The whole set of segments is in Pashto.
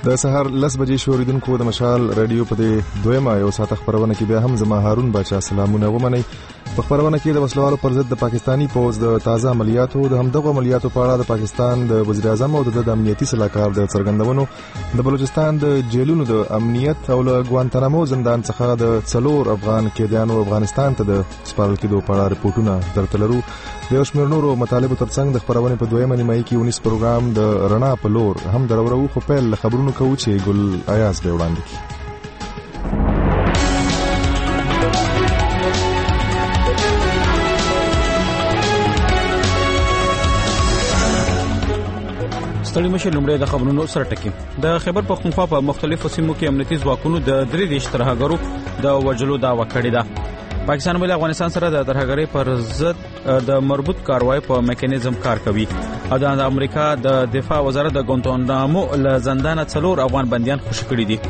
د سهار 10 بجې شوریدونکو د مشال رادیو په دې دویمه یو ساعت خبرونه کې بیا هم زما هارون بچا سلامونه ومني. په خبرونه کې د وسلوالو پر ضد د پاکستانی پوز د تازه عملیاتو د همدغه عملیاتو په اړه د پاکستان د وزیر اعظم او د امنیتي صلاحکار د څرګندونو د بلوچستان د جیلونو د امنیت او له ګوانتانامو زندان څخه د 4 افغان قیدیانو افغانستان ته د سپارل کېدو په اړه رپورټونه درته لرو. د شمیر نورو مطالبه ترڅنګ د خبرونه په دویمه نیمایي کې 19 پروګرام د رڼا په لور هم درورو خو پیل خبرونه کوي چې ګل ایاز به وړاندې کړي. ستړي مشه لومړی د خبرونو سره ټکی. د خیبر پختونخوا په مختلفو سیمو کې امنیتي ځواکونو د 3 ترهګرو د وجلو دعوا کړې ده. پاکستان ول افغانستان سره د ترهګرۍ پر ضد د مربوط کاروای په میکانیزم کار کوي او د امریکا د دفاع وزارت د ګوانتانامو له زندانه 4 افغان بنديان خوشی کړي دي.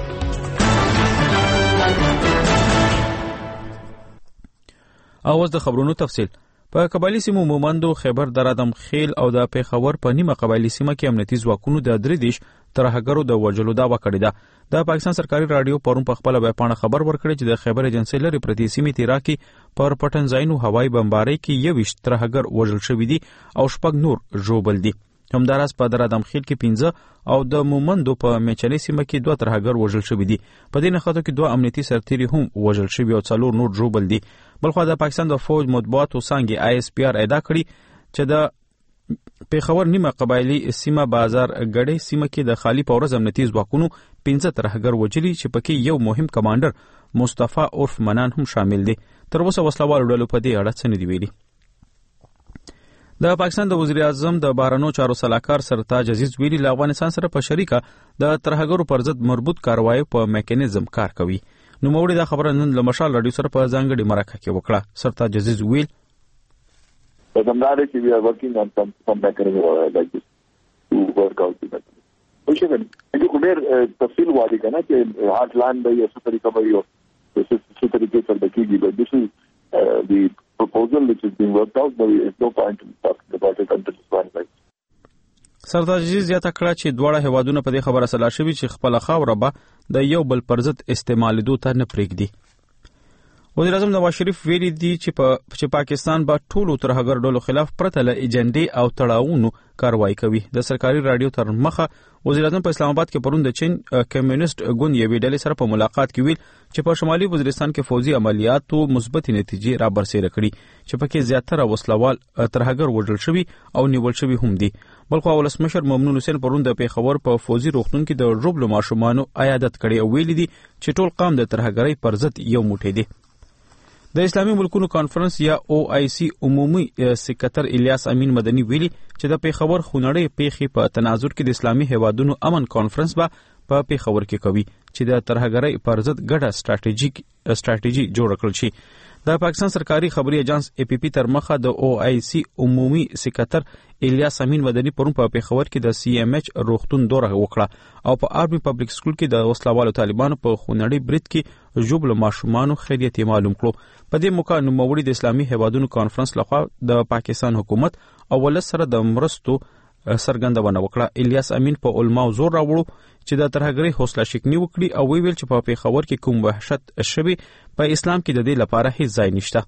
اوس د خبرونو تفصیل. په قبایلی سیمو مومندو، خیبر درادم خیل او د پیښور په نیمه قبایلی سیمه کې امنیتي ځواکونو د 3 ترهګرو د وجلو دعوا کړې ده. د پاکستان سرکاري رادیو پرون په خپل ویبپاڼه خبر ورکړی چې د خیبر ایجنسی لري پرتی سیمې تیرا کې پر پټنځاینو هوایي بمباری کې 21 ترهګر وژل شوی دي او 6 نور ژوبل دي. همداراز په درادم خیل کې 15 او د مومندو په میچلي سیمه کې 2 ترهګر وژل شوی دي. په دې نخاتو کې 2 امنیتي سرتیري هم وژل شوی او 4 نور ژوبل دي. بلخو د پاکستان د فوج مطبوعاتو څنګه ISPR ادا کړی چې د پیښور نیمه قبایلی سیمه بازار غړې سیمه کې د خالی پورز امنیتي ځواکونو 15 ترهګر وجلی چې پکې یو مهم کمانډر مصطفی عرف منان هم شامل دي. تر اوسه وسلوال ډلو په دې اړه څه نه دی ویلي. د پاکستان د وزیر اعظم د بهرنیو چارو صلاحکار سرتاج عزیز ویلي له افغانستان سره په شریکه د ترهګرو پر ضد مربوط کاروای په میکانیزم کار کوي. نو موږ دا خبره نن له مشال رادیو سره په ځانګړي مرکه کې وکړه. سرتاج عزیز ویل But I'm not actually, we are working on some mechanism like this to work out the mechanism. Okay, then. You could hear tafsil wadi ka na कि heartland by ऐसा तरीका by हो इस तरीके से देखिए but this is the proposal which is being worked out but there's no point in talking about it until it's finalized. سرتاج عزیز یاد کړه چې دواړه هوادونه په دې خبره سلا شوي چې خپل خاوره به د یو بل پر ضد استعمالېدو ته نه پرېږدي. وزیر اعظم نواز شریف ویلي دي چې پاکستان به ټولو ترهګر ډلو خلاف پرته له ایجنډې او تړاوونو کاروایی کوي. د سرکاري رادیو تر مخه وزیر اعظم په اسلام آباد کې پرون د چین کمیونست ګوند یوې ډلې سره په ملاقات کې ویل چې په شمالي وزیرستان کې فوزي عملیاتو مثبت نتیجې را برسېره کړي چې پکې زیاتره وسلوال ترهګر وژل شوي او نیول شوي هم دي. بلخو ولسمشر ممنون حسین پرون د پیښور په فوزي روغتون کې د ژوبلو ماشومانو عیادت کړي او ویلي دي چې ټول قام د ترهګرۍ پر ضد یو موټی دی. د اسلامي ملکونو کانفرنس یا OIC عمومي سکرټر الیاس امین مدني ویلي چې د پیښور خونړۍ پیښې په تناظر کې د اسلامي هیوادونو امن کانفرنس په پیښور کې کوي چې د ترهګرۍ پر ضد ګډه ستراتیژي جوړ کړل شي. د پاکستان سرکاري خبري ایجنس APP تر مخه د OIC عمومي سکرټر الیاس امین مدني پرون په پیښور کې د CMH روغتون دوره وکړه او په آرمي پبلک سکول کې د وسلوالو طالبانو په خونړۍ برید کې ژوبل ماشومانو خیریت معلوم کړو. په دې موقع نوموړي د اسلامي هیوادونو کانفرنس لخوا د پاکستان حکومت او ولس سره د مرستو څرګندونه وکړه. الیاس امین په علماء زور راوړو چې د ترهګرۍ حوصله شکنی وکړي او ویل چې په پیښور کې کوم وحشت شوی په اسلام کې د دې لپاره هیڅ ځای نشته.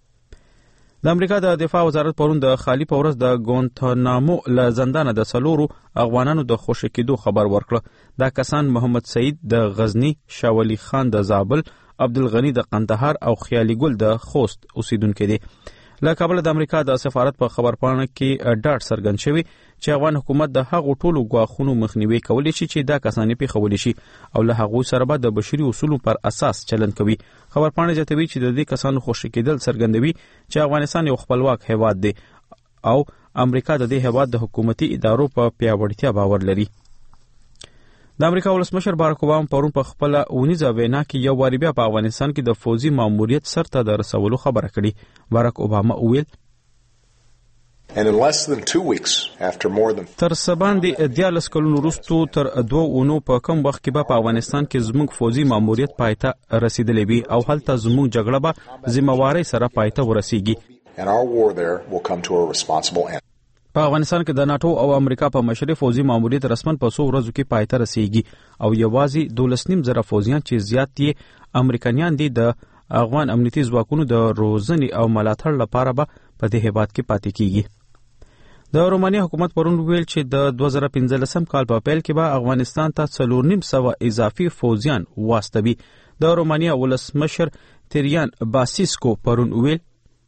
د امریکا د دفاع وزارت پرون د خالی پورز د ګوانتانامو له زندانه د 4 افغانانو د خوشی کېدو خبر ورکړه. دا کسان محمد سعید د غزنی، شاولی خان د زابل، عبدالغنی د قندهار او خیالي ګل د خوست اوسیدونکو دي. له کابل د امریکا د سفارت په خبرپاڼه کې ډاډ څرګند شوی چې افغان حکومت د هغو ټولو ګواښونو مخنیوي کولی شي چې دا کسان پیښولی شي او له هغو سره به د بشري اصولو پر اساس چلند کوي. خبرپاڼه زیاتوي چې د دې کسانو خوشی کېدل څرګندوي چې افغانستان یو خپلواک هیواد دی او امریکا د دې هیواد د حکومتي ادارو په پیاوړتیا باور لري. د امریکا ولسمشر باراک اوباما پرون په خپل اونیزه وینا کې یو واری بیا په افغانستان کې د فوزي ماموریت سرته د رسولو خبره کړې. باراک اوباما وویل And in less than 2 weeks, after more than تر سباندې 14 کلونو وروسته تر 2 اونو په کم وخت کې په افغانستان کې زموږ فوزي ماموریت پایته رسیدلې وي او هلته زموږ جګړه به ذمہواری سره پایته ورسیږي. And our war there will come to a responsible end. په افغانستان کې د ناتو او امریکا په مشرۍ فوزي ماموریت رسمن په 100 ورځو کې پای ته رسیږي او یوازې 12.5 فوزیان چې زیات یې امریکایان دي د افغان امنیتي ځواکونو د روزنې او ملاتړ لپاره به په دې هیواد کې پاتې کیږي. د رومانیا حکومت پرون ویل چې د 2015 کال په پیل کې به افغانستان ته 4.5 اضافي فوزیان واستوي. د رومانیا ولسمشر تریان باسیسکو پرون ویل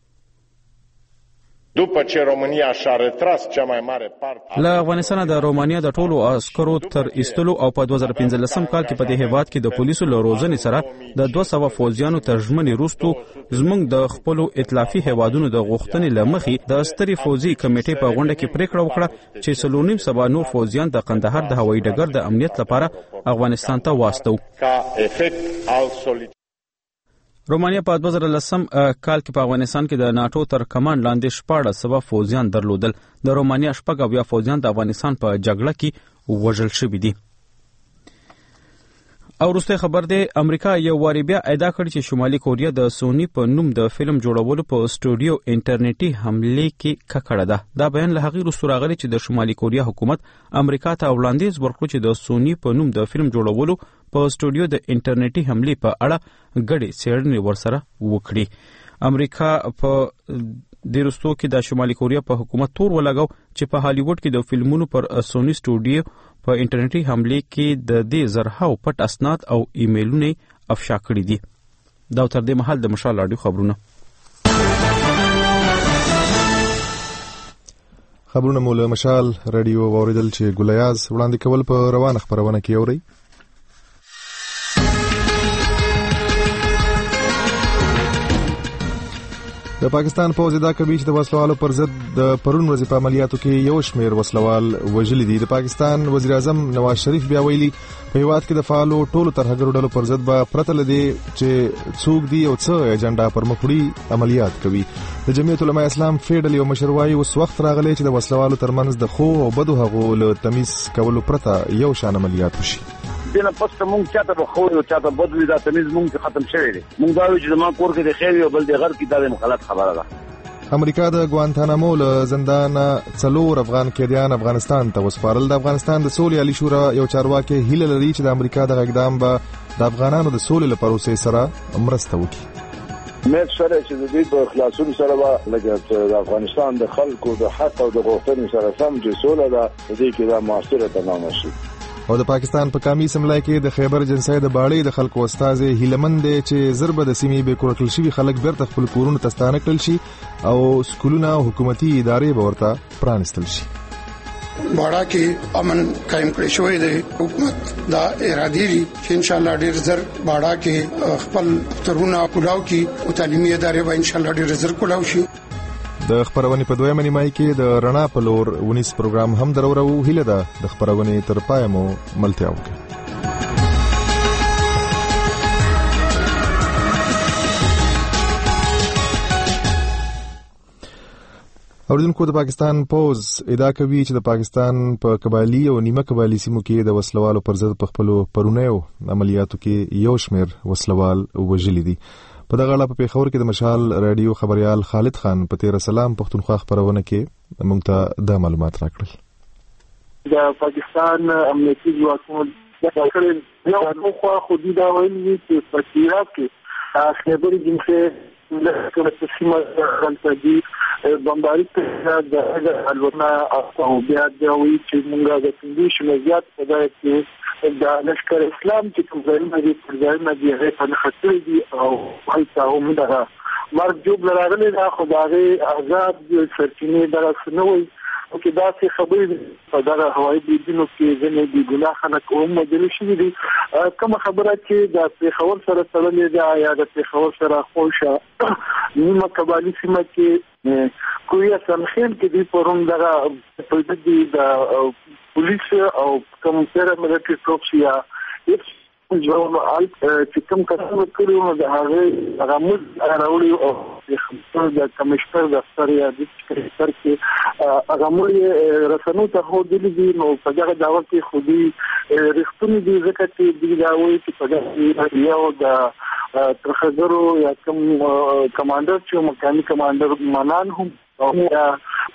După ce România și-a retras cea mai mare parte له افغانستان د رومانیا د ټولو عسکرو تر ایستلو او په 2015 کال کې په دې هیواد کې د پولیسو له روزنې سره د 200 فوجیانو تر ژمنې وروسته زموږ د خپلو ائتلافي هیوادونو د غوښتنې له مخې د سترې فوجي کمیټې په غونډه کې پریکړه وکړه چې 4.5 نور فوجیان د قندهار د هوایي ډګر د امنیت لپاره افغانستان ته واستو. رومانیا په 2010 کال کې په افغانستان کې د ناتو تر کمان لاندې 14 فوجیان درلودل. د رومانیا 6 فوجیان د افغانستان په جګړه کې وژل شوي دي. او وروسته خبر دی امریکا یو واری بیا ادعا کړې چې شمالي کوریا د سونی په نوم د فلم جوړولو په سټوډیو انټرنیټي حمله کې ککړه ده. دا بیان له هغې وروسته راغلی چې د شمالي کوریا حکومت امریکا ته وړاندیز ورکړ چې د سونی په نوم د فلم جوړولو په سټوډیو د انټرنیټي حملې په اړه ګډې څېړنې ورسره وکړي. امریکا په د وروستو کې د شمالي کوریا په حکومت تور ولګاو چې په هالیوډ کې د فلمونو پر سونی سټوډیو په انټرنیټي حملې کې د دې زرهاو پټ اسناد او ایمیلونه افشا کړي دي. دا تر دې مهال د مشال رادیو خبرونه مو له مشال رادیو واوریدل چې ګولیاز وړاندې کول په روانه خبرونه کې اوري. د پاکستان پوځ ادعا کوي چې د وسلوالو پر ضد د پرون ورځې په عملیاتو کې یو شمېر وسلوال وژلي دي. د پاکستان وزیر اعظم نواز شریف بیا ویلي په هیواد کې د فعالو ټولو ترهګرو ډلو پر ضد به پرته له دې چې څوک دي او څه ایجنډا پر مخ وړي عملیات کوي. د جمعیت علماء اسلام فیډل یو مشر وایي اوس وخت راغلی چې د وسلوالو ترمنځ د خو او بدو هغو له تمیز کولو پرته یو شان عملیات وشي. دنه پسته مونږ چاته به خو او چاته بدلی دا تمیز مونږ ختم شوی دی. مونږ دا وی چې ما کور کې د خیر او بل د غر کې دا مخالفت خبره ده. امریکا د ګوانتانامو له زندان 4 افغان قیدیان افغانستان ته وسپارل. د افغانستان د سولې عالی شورا یو چارواکي هیله لري چې د امریکا د اقدام به د افغانانو د سولې لپاره پروسې سره مرسته وکړي. مې سره چې د دې په خلاصون سره به لکه د افغانستان د خلکو د حق او د غوښتنې سره سم چې سوله ده دې کې دا موثره تمام شي. او د پاکستان په کامی سملای کې د خیبر جنسای د باړې د خلکو استاد هیلمند دی چې ضرب د سیمې به کورکل شي خلک بیرته خپل کورونه تستانه کړل شي او سکولونه او حکومتي ادارې به ورته پرانستل شي. باړه کې امن قائم کړی شوی دی. حکومت دا ارادي لري چې ان شاء الله ډیر زر باړه کې خپل ترونه کلاو کې او تعلیمي ادارې به ان شاء الله ډیر زر کلاو شي. د خبرونې په دویمه نیمایي کې د رڼا په لور ونیس پروګرام هم درورو هیله ده د خبرونې تر پای مو ملتیا وکړي. اوریدونکو د پاکستان پوز ادعا کوي چې د پاکستان په قبایلی او نیمه قبایلی سیمو کې د وسلوالو پر ضد په خپلو پرونیو عملیاتو کې یو شمېر وسلوال وژلي دي. په دغه اړه په پیښور کې د مشال رادیو خبريال خالد خان په تیر سلام پښتونخوا خبرونه کې موږ ته د معلومات راکړل. د پاکستان امنیتي ځواکونو د کړل یو خو خودي دا ویلي چې په عراق کې خیبر جنسه له تسلیمه غلطي بمباري د الورنا او بیا د وی چې موږ د کنډیشن زیات په ځای کې د لشکر اسلام چې کوم ځایونه دي هغه په خطر دي او هلته هم دا مرګ جوړ راغلي دا خدای آزاد سرچینې درسنوي او کې دا څه خبرې په دغه هوایي بریدونو کې ځنې دي ګناه خلک هم مدل شي دي. کوم خبره چې د پیښور سره تړلې ده یا د پیښور سره خوښه نیمه قبایلی سیمه کې کویا سمخیل کې دی پرون دغه په دې د پولیس او کوم سره ملټری ټروپس یا جو چې کوم کارونه کړو نو د هغه رمز راوړي او د کمشنر دفتر یا د سکرټر کې هغه مولې رسنو ته هو دي نو په دغه داوا کې خودي رښتونی دي ځکه چې دی دا وایي چې په دغه یو د ترخزرو یا کوم کمانډر چې مکاني کمانډر منان هم او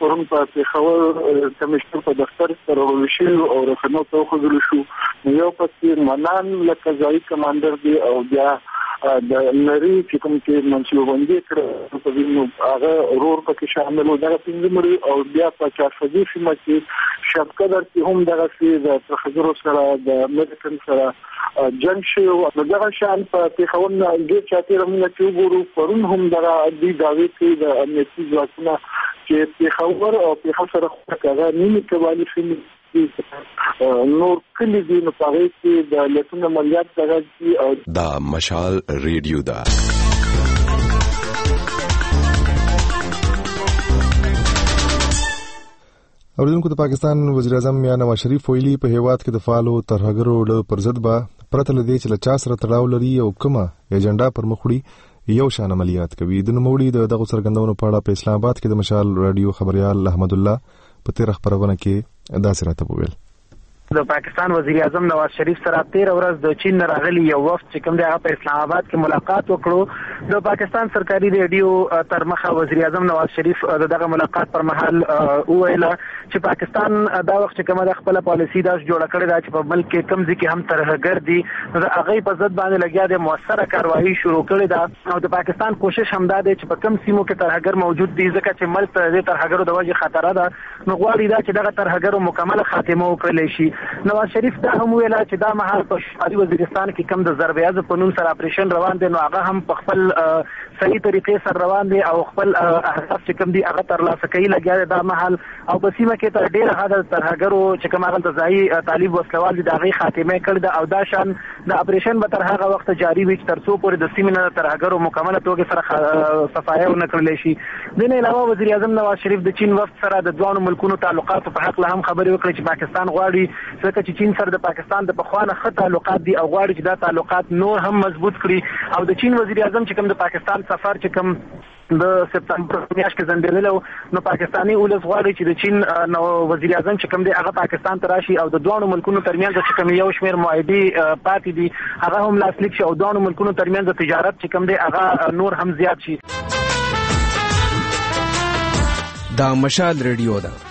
پرون په پیښور کمشنر په دفتر سره ورشل او رخنو ته خذل شو یو پکې منان لکه ځای کمانډر دی او بیا د نری چې کوم چې منصوبندي کړو په وینو هغه رور پکې شامل و دغه پنځمري او بیا په چارفدي سیمه کې شپکدر کې هم دغه سي د تخزر سره د امریکن سره جنگ شو او دغه شان په پیښور نه د چاتیر موږ چې وګورو پرون هم دغه د داوی کې د امنیتي ځواکونه چې پیښور او پیښور سره هغه نیمه کوالي فلم نور کلی دی نو پاره کې د لټون عملیات دغه او دا مشال ریډیو دا اوریدونکو د پاکستان وزیر اعظم میاں نواز شریف ویلي په هیواد کې د فعالو ترهګرو له پر ضد به پرته لدی چې له چا سره تړاو لري او کومه ایجنډا پر مخ وړي یو شان عملیات کوي د نوموړي دغه څرګندونو په اړه په اسلام آباد کې د مشال رادیو خبريال احمد الله په تیر خبرونه کې داسې راته وویل د پاکستان وزیر اعظم نواز شریف سره 13 ورځ د چین راغلي یو وفد چې کوم دی هغه په اسلام آباد کې ملاقات وکړو د پاکستان سرکاري ریډیو تر مخه وزیر اعظم نواز شریف دغه ملاقات پر مهال وویل چې پاکستان دا وخت چې کومه د خپل پالیسی داس جوړ کړی دا چې په ملک کې کم ځکه هم ترهګر دي نو هغه په ضد باندې لګیا د موثره کاروایی شروع کړې ده او د پاکستان کوشش هم دا دی چې په کم سیمو کې ترهګر موجود دي ځکه چې ملک ته د ترهګرو د وجې خطر ده نو غواړي دا چې دغه ترهګرو مکمل خاتمه وکړي شي نواز شریف دا هم ویل چې دا مهال په شمالي وزیرستان کې کم د ضربیاز په نوم سره اپریشن روان دي نو هغه هم په خپل صحیح طریقې سره روان دي او خپل اهداف چې کم دي هغه ترلاسه کوي لګیا دا مهال او په سیمه کې تر ډیره حد ترهګرو چې کوم هغه ځای طالب وسلوال دي دغه خاتمه کړ او دا شان د اپریشن به تر هغه وخت جاری وي تر څو پورې د سیمه نه ترهګرو مکمله توګه سره صفایه ونکړل شي د نه علاوه وزیر اعظم نواز شریف د چین وفد سره د دوه ملکونو تعلقاتو په حق له هم خبرې وکړي چې پاکستان غواړي ځکه چې چین سره د پاکستان د پخوانه ښه تعلقات دي او غواړي چې دا تعلقات نور هم مضبوط کړي او د چین وزیر اعظم چې کوم د پاکستان سفر چې کوم د سپتمبر میاشتې کې ځنډېدل نو پاکستاني ولس غواړي چې د چین نو وزیر اعظم چې کوم دی هغه پاکستان ته راشي او د دوه ملکونو ترمنځ چې کوم یو شمېر معاهدې پاتې دي هغه هم لاسلیک شي او دوه ملکونو ترمنځ تجارت چې کوم دی هغه نور هم زیات شي دا مشال ریډیو دا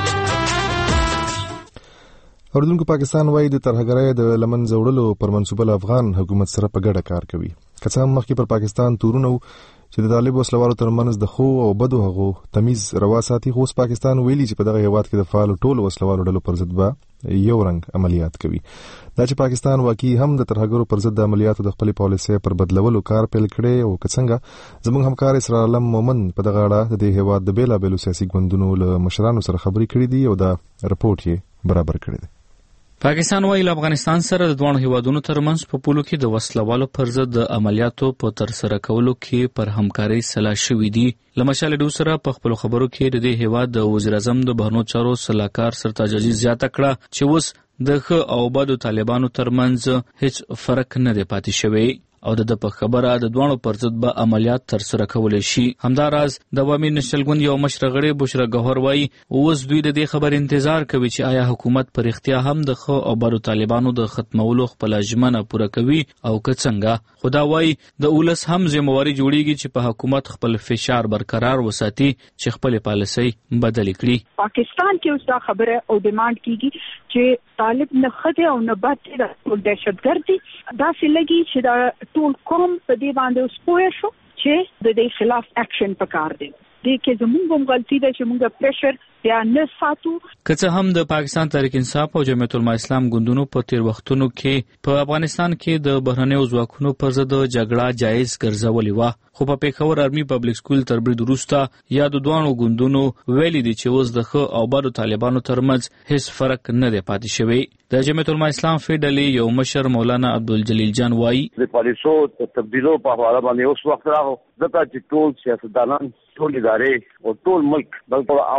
اوردونکو پاکستان وايي د ترهګرۍ د لمن زوړلو پر منسوبه افغان حکومت سره په ګډه کار کوي که څه هم مخکې پر پاکستان تورونه چې د طالب وسلوالو ترمنځ د خو او بدو هغو تمیز روا ساتي خو پاکستان ویلي چې په دغه هیواد کې د فعال ټولو وسلوالو ډلو پر ضد به یو رنګ عملیات کوي دا چې پاکستان واقعي هم د ترهګرو پر ضد د عملیاتو د خپل پالیسۍ پر بدلولو کار پیل کړي او که څنګه زموږ همکار اسرار علم مومن په دغه اړه د دې هیواد د بیلابېلو سیاسي ګوندونو له مشرانو سره خبرې کړې دي او دا رپورټ یې برابر کړی دی پاکستان وايي له افغانستان سره د دوه هیوادونو ترمنځ په پولو کې د وسلوالو پر ضد د عملیاتو په تر سره کولو کې پر همکارۍ سلا شوې دي لمشال ډو سره په خپل خبرو کې د دې هیواد د وزیر اعظم د بهرنیو چارو سلاکار سرتاج عزیز زیاته کړه چې اوس د ښه او بدو طالبانو ترمنځ هیڅ فرق نه دی پاتې شوی او د په خبره د دوه پر ضد به عملیات تر سره کول شي همداراز د عوامي نشل ګوند یو مشر غړي بشرا گوهر وايي اوس دوی د دې خبر انتظار کوي چې آیا حکومت پر اختیار هم د خو او بدو طالبانو د ختمولو خپل ژمنه پوره کوي او که څنګه خدا وايي د اولس هم ذمہواری جوړیږي چې په حکومت خپل فشار برقرار وساتي چې خپل پالیسي بدل کړي پاکستان کې اوس دا خبره او ډیماند کیږي چې طالب نه خده او نه بد د دهشتګردي دا سلګي چې دا ټول کوم په دې باندې اوس پوه شو چې د دې خلاف اکشن پکار دی دې کې زموږ هم غلطي ده چې موږ پریشر یا نه ساتو که څه هم د پاکستان تحریک انصاف او جمعیت العلماء اسلام ګوندونو په تیر وختونو کې په افغانستان کې د بهرنیو ځواکونو پر ضد جګړه جایز ګرځولې و خو په پیښور آرمي پبلک سکول تر برید وروسته یا د دوه ګوندونو ویلي دي چې اوس د ښه او بدو طالبانو ترمنځ هیڅ فرق نه دی پاتې شوی د جمعیت العلماء اسلام فیډلې یو مشر مولانا عبدالجلیل جان وايي د پالیسو تبدیلو په حواله باندې اوس وخت راغو ځکه چې ټول سیاستدانان ټول ادارې او ټول ملک بلکې عوام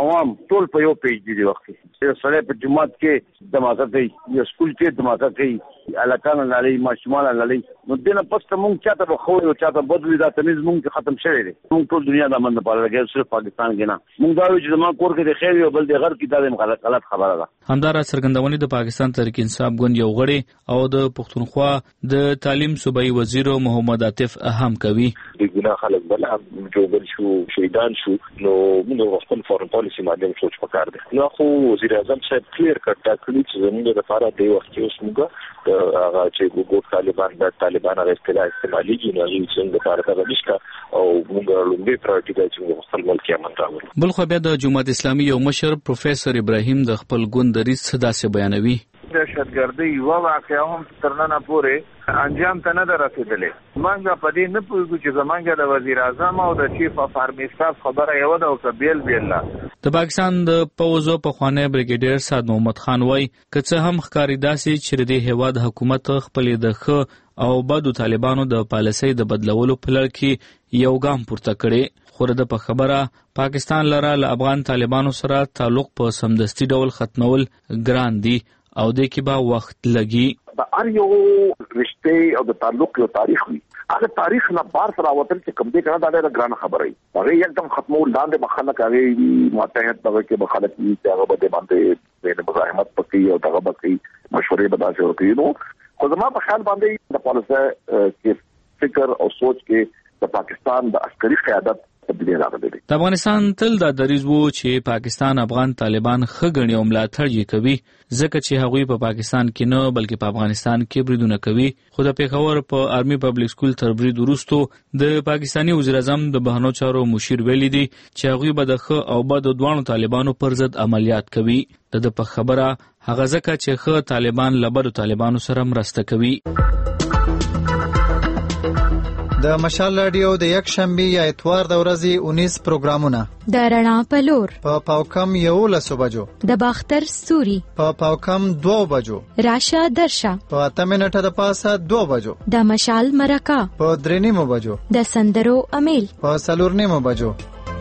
ټول په یو پیج دی وخت یو سره په جمعات کې دماغه کوي یو سکول کې دماغه کوي علاقان لالي ماشومان لالي نو دنه پسته مونږ چاته به خو یو چاته بدلی دا تمیز مونږ ختم شوی دی مونږ ټول دنیا د امن لپاره لګي صرف پاکستان کې نه مونږ دا چې زموږ کور کې د خیر یو بل د غرب کې دا غلط خبره ده. همدارا څرګندونې د پاکستان تحریک انصاف ګوند یو غړي او د پښتونخوا د تعلیم صوبایي وزیر محمد عاطف اهم کوي د ګنا خلک بل هم جوړ شو شهیدان شو نو موږ خپل فورن پالیسی باندې سوچ وکړ دي نو خو وزیر اعظم صاحب کلیر کړ ټاکلي چې زموږ لپاره د وخت اوس موږ هغه چې ګوت طالبان هغه استعمالي دي نو څنګه لپاره دا نشته او موږ لومړی پرایورټي دی چې خپل ملک امن راوړو. بل خو بیا د جماعت اسلامي یو مشر پروفیسور ابراهیم د خپل ګوند دریځ داسې بیانوي دهشتګردي یو واقعیا هم ترننه پورې انجام ته نه رسیدلې مونږه په دې نه پوهیږو چې زمونږ د وزیر اعظم او د چیف اف آرمی سټاف خبره یو ده او کبیل بیل د پاکستان د پوزو په خوانه بریګیډیر سعد محمد خان وای کڅه هم ښکاریدا سي چې د هیواد حکومت خپل د خ او بدو طالبانو د پالیسۍ د بدلولو په لړ کې یو ګام پورته کړي خو د په خبره پاکستان لره له افغان طالبانو سره تعلق په سمدستي ډول ختمول ګران دي او د کې به وخت لګي د ار یو رشته او د تعلق یو تاریخ وي هغه تاریخ نه بار سره وتل چې کوم دې کنه دا ډېر ګران خبره وي هغه یکدم ختمول لاندې مخنه کوي متحد دغه کې مخالفت دي هغه به باندې د مزاحمت پکې او دغه پکې مشورې به داسې ورکړي نو خو زما په خیال باندې د پالیسي کې فکر او سوچ کې د پاکستان د عسکري قیادت د افغانستان تل دا دریځ وو چې پاکستان افغان طالبان خګنی او ملاتړ یې کوي ځکه چې هغوی په پاکستان کې نه بلکې په افغانستان کې بریدونه کوي خو د پیښور په آرمي پبلک سکول تر برید وروسته د پاکستاني وزیر اعظم د بهرنیو چارو مشیر ویلي دي چې هغوی به د خ او بد دوانو طالبانو پر ضد عملیات کوي د په خبره هغه ځکه چې خ طالبان لبد طالبانو سره مرسته کوي. د مشال رادیو د یک شنبه یا اتوار د ورځې 19 پروګرامونه د رڼا پلور په پاوکم 11 بجو د باختر ستوري په پاوکم 2 بجو راشه درشه په 8 منټه د پاسه 2 بجو د مشال مرکه په 3 بجو د سندرو امیل په 4 بجو.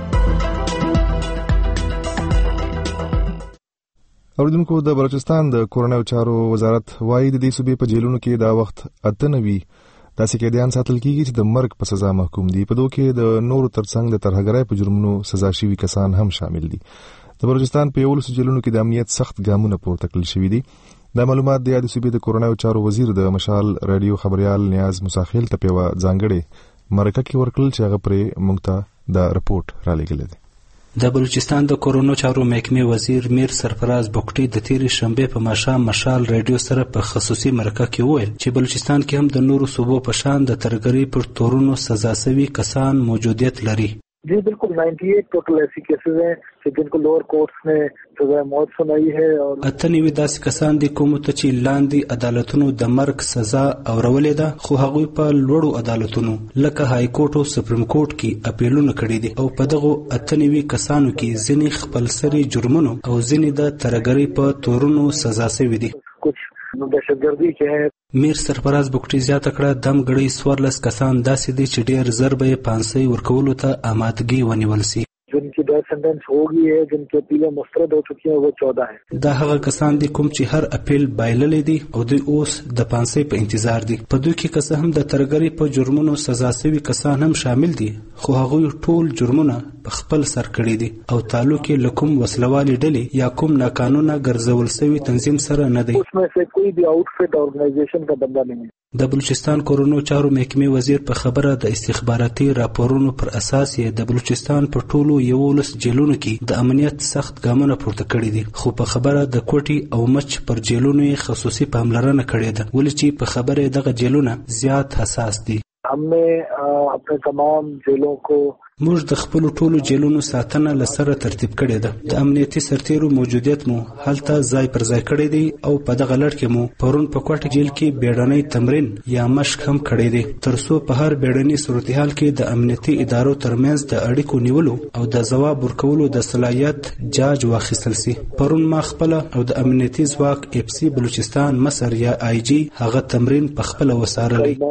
اوریدونکو د بلوچستان د کورونایي چارو وزارت وايي د دې صوبې په جیلونو کې دا وخت 98 داسې قیدیان ساتل کیږي چې د مرګ په سزا محکوم دي په دوه کې د نورو ترڅنګ د ترهګرۍ په جرمونو سزا شوي کسان هم شامل دي. د بلوچستان په 11 جیلونو کې د امنیت سخت ګامونه پورته کړل شوي دي. دا معلومات د یاد صوبې د کورونایي چارو وزیر د مشال رادیو خبريال نیاز مساخیل ته په ځانګړي مرکه کې ورکړل چې هغه پرې موږ ته دا رپورت را لېږلی دی. د بلوچستان د کورونو چارو محکمې وزیر میر سرفراز بوکټي د تیرې شنبه په ماښام مشال رادیو سره په خصوصي مرکه کې وویل چې بلوچستان کې هم د نورو صوبو په شان د ترهګرۍ پر تورونو سزا شوي کسان موجودیت لري. जी बिल्कुल 98 टोटल ऐसी केसेस हैं जिनको lower courts ने सजा मौत सुनाई है और 98 داسې کسان دي کوم ته چې لاندې عدالتونو د مرګ سزا اورولې ده خو هغوی په لوړو عدالتونو لکه های کورټ او سپریم کورټ کې اپیلونه کړي دي او په دغه 98 کسانو کې ځینې خپل سري جرمونو او ځینې د ترهګرۍ په تورونو سزا شوي دي. دهشتګردي کې ہے. میر سرفراز بوکټي زیاته کړه دم غړي 14 کسان داسې دي چې ډېر ضربه پانسۍ ورکولو ته آمادګي ونیول سي. जिनकी डेथ सेंटेंस हो गई है जिनकी अपीलें मुस्तरद हो चुकी हैं वो 14 हैं. دا هغه کسان دي کوم چې هر اپیل بایللې دي او دوی اوس د پانسۍ په انتظار دي. په دوی کې که هم د ترهګرۍ په جرمونو سزا شوي کسان هم شامل دي خو هغوی ټول جرمونه په خپل سر کړي دي او تعلق یې له کوم وسلوالي ډلې یا کوم ناقانونه ګرځول شوي تنظیم سره نه دی. उसमें से कोई भी आउटफिट ऑर्गेनाइजेशन का बंदा नहीं है. د بلوچستان کورونو چارو محکمې وزیر په خبره د استخباراتي راپورونو پر اساس یې د بلوچستان په ټولو 11 جیلونو کې د امنیت سخت ګامونه پورته کړي دي خو په خبره د کوټي او مچ پر جیلونو یې خصوصي پاملرنه کړې ده ولې چې په خبره دغه جیلونه زیات حساس دي. हमने अपने तमाम जेलों को موږ د خپل ټولو جیلونو ساتنه لسره ترتیب کړې ده. د امنیتي سرتیرو موجودیت مو هلته ځای پر ځای کړی دی او په دغه لړ کې مو پرون په کوټه جیل کې بیړنۍ تمرین یا مشق هم کړی دی ترڅو په هر بیړني صورتحال کې د امنیتي ادارو ترمنځ د اړیکو نیولو او د ځواب ورکولو د صلاحیت جاج واخیستل سي. پرون ما خپل او د امنیتي ځواک اف سي بلوچستان مصر یا آی جی هغه تمرین په خپل وسارلی.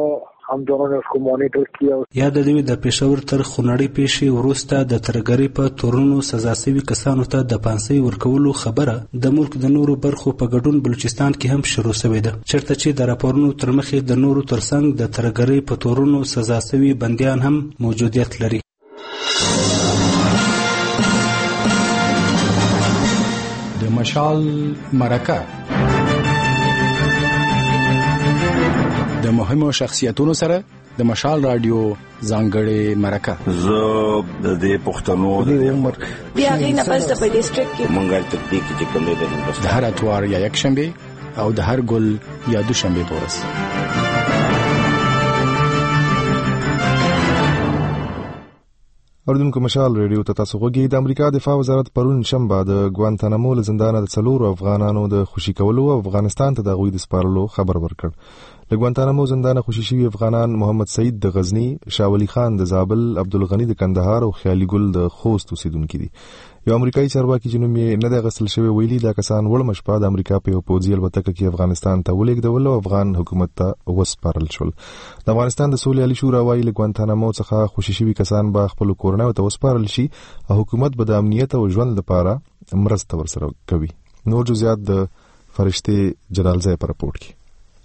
हम दोनों ने उसको मॉनिटर किया. یاد دی د پېښور تر خونړۍ پیښې وروسته د ترګری په تورونو سزا شوي کسانو ته د پانسۍ ورکولو خبره د ملک د نورو برخو په ګډون بلوچستان کې هم شروع شوې ده، چېرته چې د راپورونو تر مخې د نورو ترڅنګ د ترګری په تورونو سزا شوي بندیان هم موجودیت لري. د مشال مرکه د مهمو شخصیتونو سره د مشال رادیو ځانګړې مرکه. زه د پښتنو د عمر بیا غینه پس د ډیسټریکټ کې مونږه تطبیق چې کوم دی د هر اتوار یا یک شنبه او د هر ګل یا دوشنبه په ورځ. اردوونکو مشال ریډیو ته تاسو غوږی. د امریکا دفاع وزارت پرون شنبه د ګوانتانامو له زندانه د 4 افغانانو د خوشي کولو او افغانستان ته د غوی د سپارلو خبر ورکړ. له ګوانتانامو زندانه خوشي شوي افغانان محمد سعید د غزنی، شاولی خان د زابل، عبدالغنی د کندهار او خیالي ګل د خوست اوسیدونکو دي. یو امریکایي چارواکي چې نوم یې نه دی غسل شوی ویلي دا کسان وړمه شپه د امریکا په یو پوځي الوتکه کې افغانستان ته ولېږدول او افغان حکومت ته وسپارل شول. د افغانستان د سولې عالی شورا وايي له ګوانتانامو څخه خوشي شوي کسان به خپل کورنۍ ته وسپارل شي او حکومت به د امنیت او ژوند لپاره مرسته ورسره کوي. نور جزئیات د فرشته جلالزای په راپورټ کې.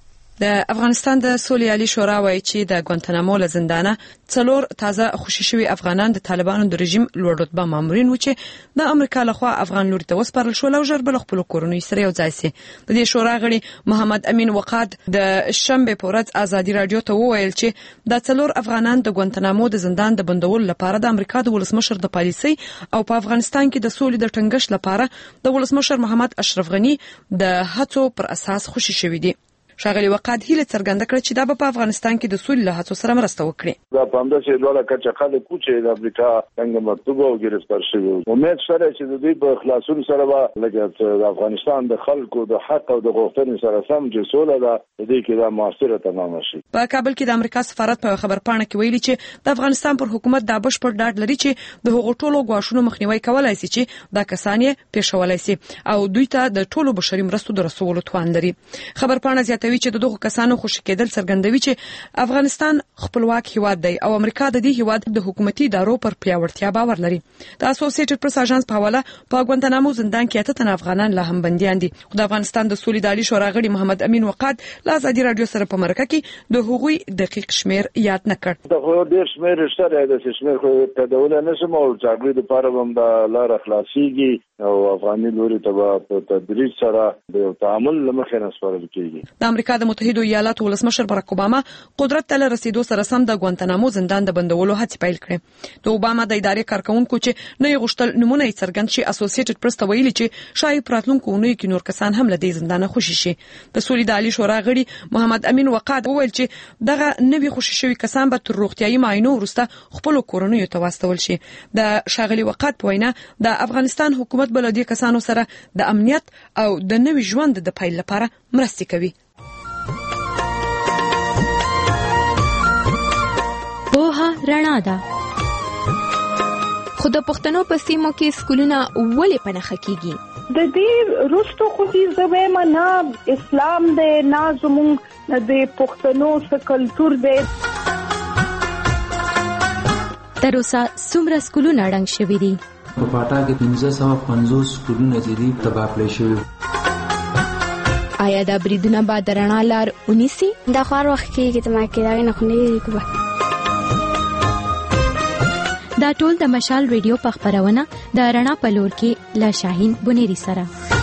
د افغانستان د سولې عالی شورا وايي چې د ګوانتانامو له زندانه 4 تازه خوشي شوي افغانان د طالبانو د رژیم لوړ رتبه مامورین و چې د امریکا لخوا افغان لوري ته وسپارل شول او ژر بل خپل کورنۍ سره یو ځای سي. د دې شورا غړي محمد امین وقاد د شنبه په ورځ ازادي رادیو ته وویل چې د 4 افغانان د ګوانتانامو د زندان د بندولو لپاره د امریکا د ولسمشر د پالیسۍ او په افغانستان کې د سولې د ټینګښت لپاره د ولسمشر محمد اشرف غنی د هڅو پر اساس خوشي شوي دي. شاغلی وقاد هیله څرګنده کړه چې دا په افغانستان کې د سولې له هڅو سره مرسته وکړي. دا په همداسې ډول کچه خلک چې د امریکا څنګه مکتوب او گرفتار شوی، امید سره چې د دوی په خلاصون سره به لکه د افغانستان د خلکو د حق او د غوښتنې سره سم چې سوله ده د دې کې دا موثره تمام شي. په کابل کې د امریکا سفارت په خبر پاڼه کې ویلي چې د افغانستان پر حکومت د بشپړ ډاډ لري چې د هغو ټولو غواړو مخنیوي کولای شي چې دا کسان یې پیښولای شي او دوی ته د ټولو بشري مرستو د رسولو توان لري. خبر پاڼه زیاتوي چې دغه کسانو خوشی کېدل څرګندوي چې افغانستان خپلواک هیواد دی او امریکا د دې هیواد د حکومتي ادارو پر پیاوړتیا باور لري. د اسوسییټډ پریس اژانس په حواله په ګوانتانامو زندان کې 8 تن افغانان لا هم بنديان دي. د افغانستان د سولې عالی شورا غړي محمد امین وقاد له ازادي رادیو سره په مرکه کې د هغوی دقیق شمیر یاد نه کړ. دا خو ډېر شمیر شته د شمیر خو په ډول نه سم او ځاګړي د پاره هم د لار اخلاصيږي او افغاني لوري ته په تدریج سره د تعامل لمخې نه سپارل کیږي. د امریکا د متحده ایالاتو ولسمشر باراک اوباما قدرت ته رسیدو سره سم د ګوانتانامو زندان د بندولو هڅې پیل کړې. د اوباما د ادارې کارکونکو چې نه غوښتل نمونه یې څرګند شي اسوسییټډ پریس ته ویلي چې شاید پراتلونکو اونۍ کې نور کسان هم له دې زندانه خوشي شي. د سولې عالی شورا غړي محمد امین وقاد وویل چې دغه نوي خوشي شوي کسان به تر روغتيایي معاینو وروسته خپل کورنۍ ته واستول شي. د شاغلی وقاد په وینا د افغانستان حکومت بل دې کسانو سره د امنیت او د نوي ژوند د پیل لپاره مرسته کوي. رڼا ده. خو د پښتنو په سیمو کې سکولونه ولې په نخښه کیږي؟ د دې روستو خو دې زویم نه اسلام دې نه زموږ د پښتنو څخه کلچر دې. تر اوسه څومره سکولونه ړنګ شوي دي؟ په پاټا کې 1550 سکولونه دي تباه کړل شوي. آیا دا بریدونه به د رڼا لار ونیسي؟ د خوار وخت کې ته ما کې دا نه خو نه کوي. دا ټول د مشال ریډیو په خبرونه د رڼا په لور کې لا شاهین بنيري سره.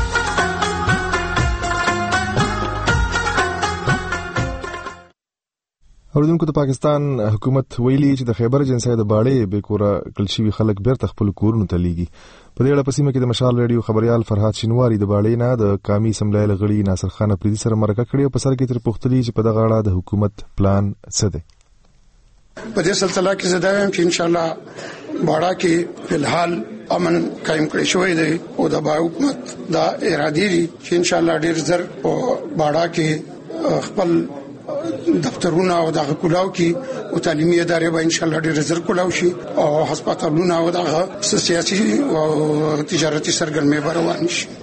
اوردونکو د پاکستان حکومت ویلي چې د خیبر جنسای د باړې به کورا کلشي خلک بیرته خپل کورونو ته لیږي. په دې اړه په سیمه کې د مشال ریډیو خبريال فرحات شینواری د باړې نه د قومي اسمبلی لغړي ناصر خان پریدي سره مرکه کړې او په سر کې تر پوښتنې چې په دغه اړه د حکومت پلان څه دی. په دې سلسله کې زه دا وایم چې ان شاء الله باړه کې فلحال امن قائم کړی شوی دی او د حکومت دا اراده لري چې ان شاء الله ډیر زر په باړه کې خپل دفترونه او د کلاو کې او تعلیمي ادارې به ان شاء الله ډیر زر کلاو شي او هسپتالونه او د سیاسي او تجارتي سرګرمۍ روان شي.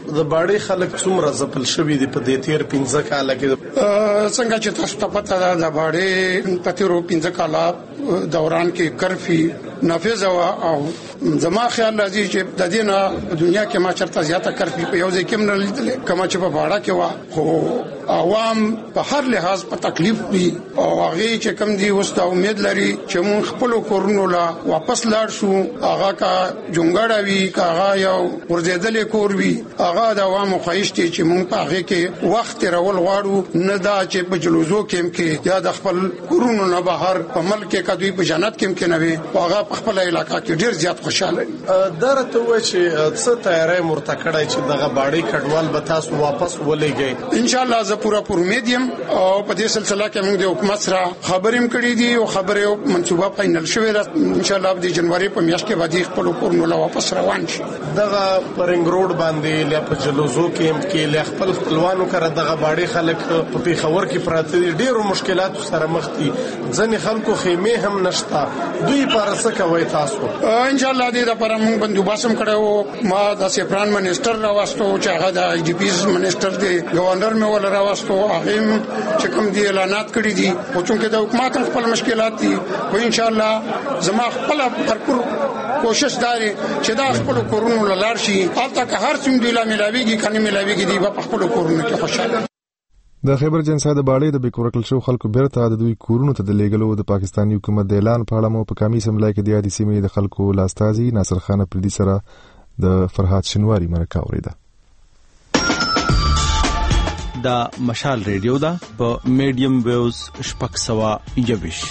د باړې خلک څومره ځپل شوي دي په دې تیر 15 کال کې؟ څنګه چې تاسو ته پته ده د باړې په تیرو 15 کال دوران کې کرفي نافذ او زما خیال راځي چې د دې نه دنیا کې ما چرته زیاته کرفي په یو ځای کې نه لیدل کما چې په باړه کې وا خو عوام په هر لحاظ په تکلیف دي او هغه چې کم دي وسته امید لري چې مون خپل کورونو لا واپس لاړ شو هغه کا جونګړه وی کاغه یو ورزيدل کور وی هغه د عوامو خواهش دي چې مون په هغه کې وخت رول غواړو نه دا چې په جلوزو کې یا د خپل کورونو نه بهر په ملک کې کدوې په جنت کې نه وي هغه په خپل علاقې کې ډیر زیات خوشاله درته و چې څه تیارې مرتکړای چې دغه باړې کډوال به تاسو واپس ولېږي؟ ان شاء الله زه پورا میډیم او په دې سلسله کې موږ د حکومت سره خبرې کړې دي او خبره منصوبه فائنل شوې ده. ان شاء الله د جنوري په میاشت کې باندې خپل کورونه واپس روان شي. دغه پرنګ روډ باندې ل په جلوزو کې ل خپل خپلوانو کړه دغه باړې خلک په پیښور کې پراته دي ډیرو مشکلاتو سره مخ دي ځنې خلکو خیمه هم نشتا دوی پارسه کوي تاسو ان شاء الله دې لپاره موږ بندوباسم کړو ما د سپران منسٹر راوستو چې هغه د آی ډي پیز منسٹر دی گورنر مې ول راوستو هغه چې کوم دی اعلانات کړی دي او چې د حکومت خپل مشکلات دي او ان شاء الله زما خپل پرپور کوشش داري چې دا خپل کورونو لاړ شي البته که هر څوم دی لا ملاويږي کني ملاويږي دی په خپل کورونو کې خوشاله. د خیبر جنسا د باړې د بیکورکل شو خلکو بیرته د دوی کورونو ته د لیګلو د پاکستاني حکومت د اعلان په اړه مو په کمی سملای کې د یادې سیمې د خلکو لاستازي ناصر خان پردي سره د فرحات شنواری مرکه اوریده. دا مشال ریډیو دا په میډیم ویوز شپږ سوه یویش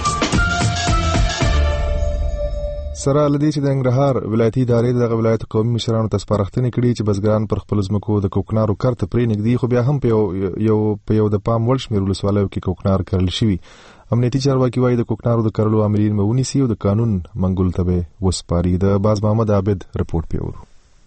سره لدی چې د انګرهار ولایتي ادارې د ولایت قومي مشرانو ته سپارښتنه کړې چې بزګران پر خپل ځمکو د کوکنارو کرت پرې نږدې خو بیا هم په یو د پام وړ شمېر ولسوالیو کې کوکنار کرل شوي. امنیتي چارواکي وايي د کوکنارو د کرلو عاملین به ونیسي او د قانون منګول ته به وسپاري. د باز محمد عابد رپورټ پیورو.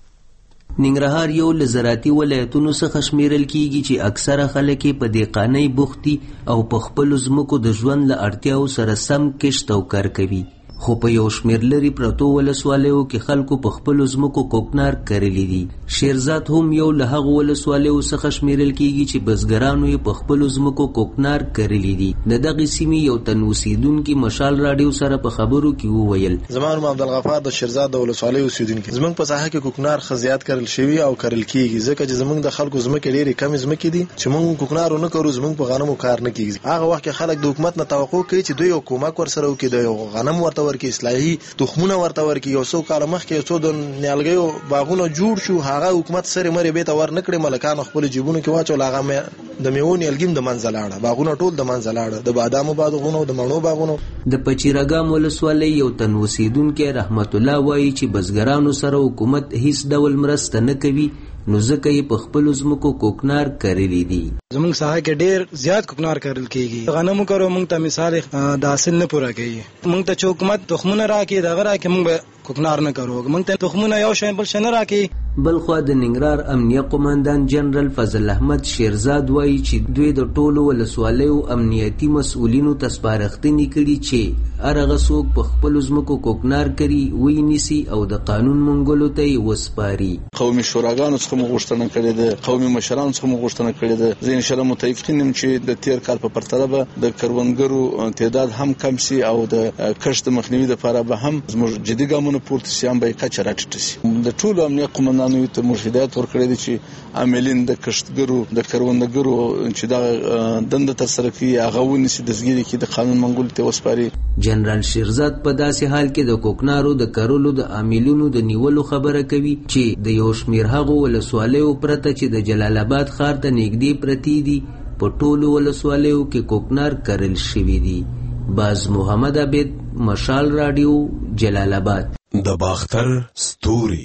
ننګرهار یو لزراعتي ولایتونو څخه شمیرل کیږي چې اکثره خلک په دهقانۍ بوختي او په خپل ځمکو د ژوند له اړتیاو سره سم کښت او کار کوي. خو په یو شمیر لري پرتو ولسوالیو کې خلکو په خپل ځمکو کوکنار کرلی دي. شیرزاد هم یو له هغو ولسوالیو څخه شمیرل کیږي چې بزګرانو یې په خپل ځمکو کوکنار کرلی دي. د دغه سیمې یو تن اوسیدونکي مشال راډیو سره په خبرو کې وویل زما نوم عبدالغفار د شیرزاد د ولسوالۍ اوسیدونکي. زموږ په ساحه کې کوکنار خزيات کرل شوی او کرل کیږي ځکه چې زموږ د خلکو ځمکې ډېرې کم ځمکې دي چې موږ کوکنار نه کوو زموږ په غنمو کار نه کیږي. هغه وخت کې خلک د حکومت نه توقع کوي چې دوی حکومت ور سره وکړي د غنم ورته ورکړي اصلاحي تخمونه ورته ورکړي. یو څو کال مخکې څو د نیالګیو باغونه جوړ شو هغه حکومت سره مری به ته ور نکړي ملکان خپل جیبونو کې واچول هغه د میوو نیالګیم د منځلاړه باغونه ټول د منځلاړه د بادامو باغونه او د مڼو باغونه. د پچیرګام ولسوالۍ یو تن اوسیدونکي رحمت الله وایي چې بزګرانو سره حکومت هیڅ ډول مرسته نه کوي نو ځکه یې په خپل ځمکو کوکنار کرلی دي. زموږ ساحه کې ډېر زیات کوکنار کرل کیږي. غنمو کرو موږ ته مثال د حاصل نه پوره کوي. موږ ته چې حکومت تخمونه راکړي دغه راکړي موږ کوکنار نه کرو. موږ ته تخمونه یو شی بل شی نه راکړي. بلخوا د ننګرهار امنیه قومندان جنرال فضل احمد شیرزاد وایي چې دوی د ټولو ولسوالیو امنیتي مسؤلینو ته سپارښتنې کړي چې هغه څوک په خپل ځمکو کوکنار کوي ونیسي او د قانون منګولو ته یې وسپاري. قومي شوراګانو څخه موږ غوښتنه کړې ده قومي مشرانو څخه موږ غوښتنه کړې ده. زه انشاءالله متفقین یم چې د تیر کال په پرتله به د کروندګرو تعداد هم کم سي او د کښت مخنیوي لپاره به هم زموږ جدي ګامونه پورته سي هم به کچه راټیټه سي. د ټولو امنیه قومندانانو ته موږ هدایت ورکړی دی چې عاملین د کښتګرو د کروندګرو چې دا دنده ترسره کوي هغه ونیسي دستګیري کې د قانون منګول ته وسپاري. جنرال شیرزاد په داسې حال کې د کوکنارو د کرلو د عاملینو د نیولو خبره کوي چې د یو شمیر هغو ولسوالیو پرته چې د جلال آباد ښار ته نږدې پرتې دي په ټولو ولسوالیو کې کوکنار کرل شوي دي. باز محمد عابد مشال راډیو جلال آباد. د باختر ستوري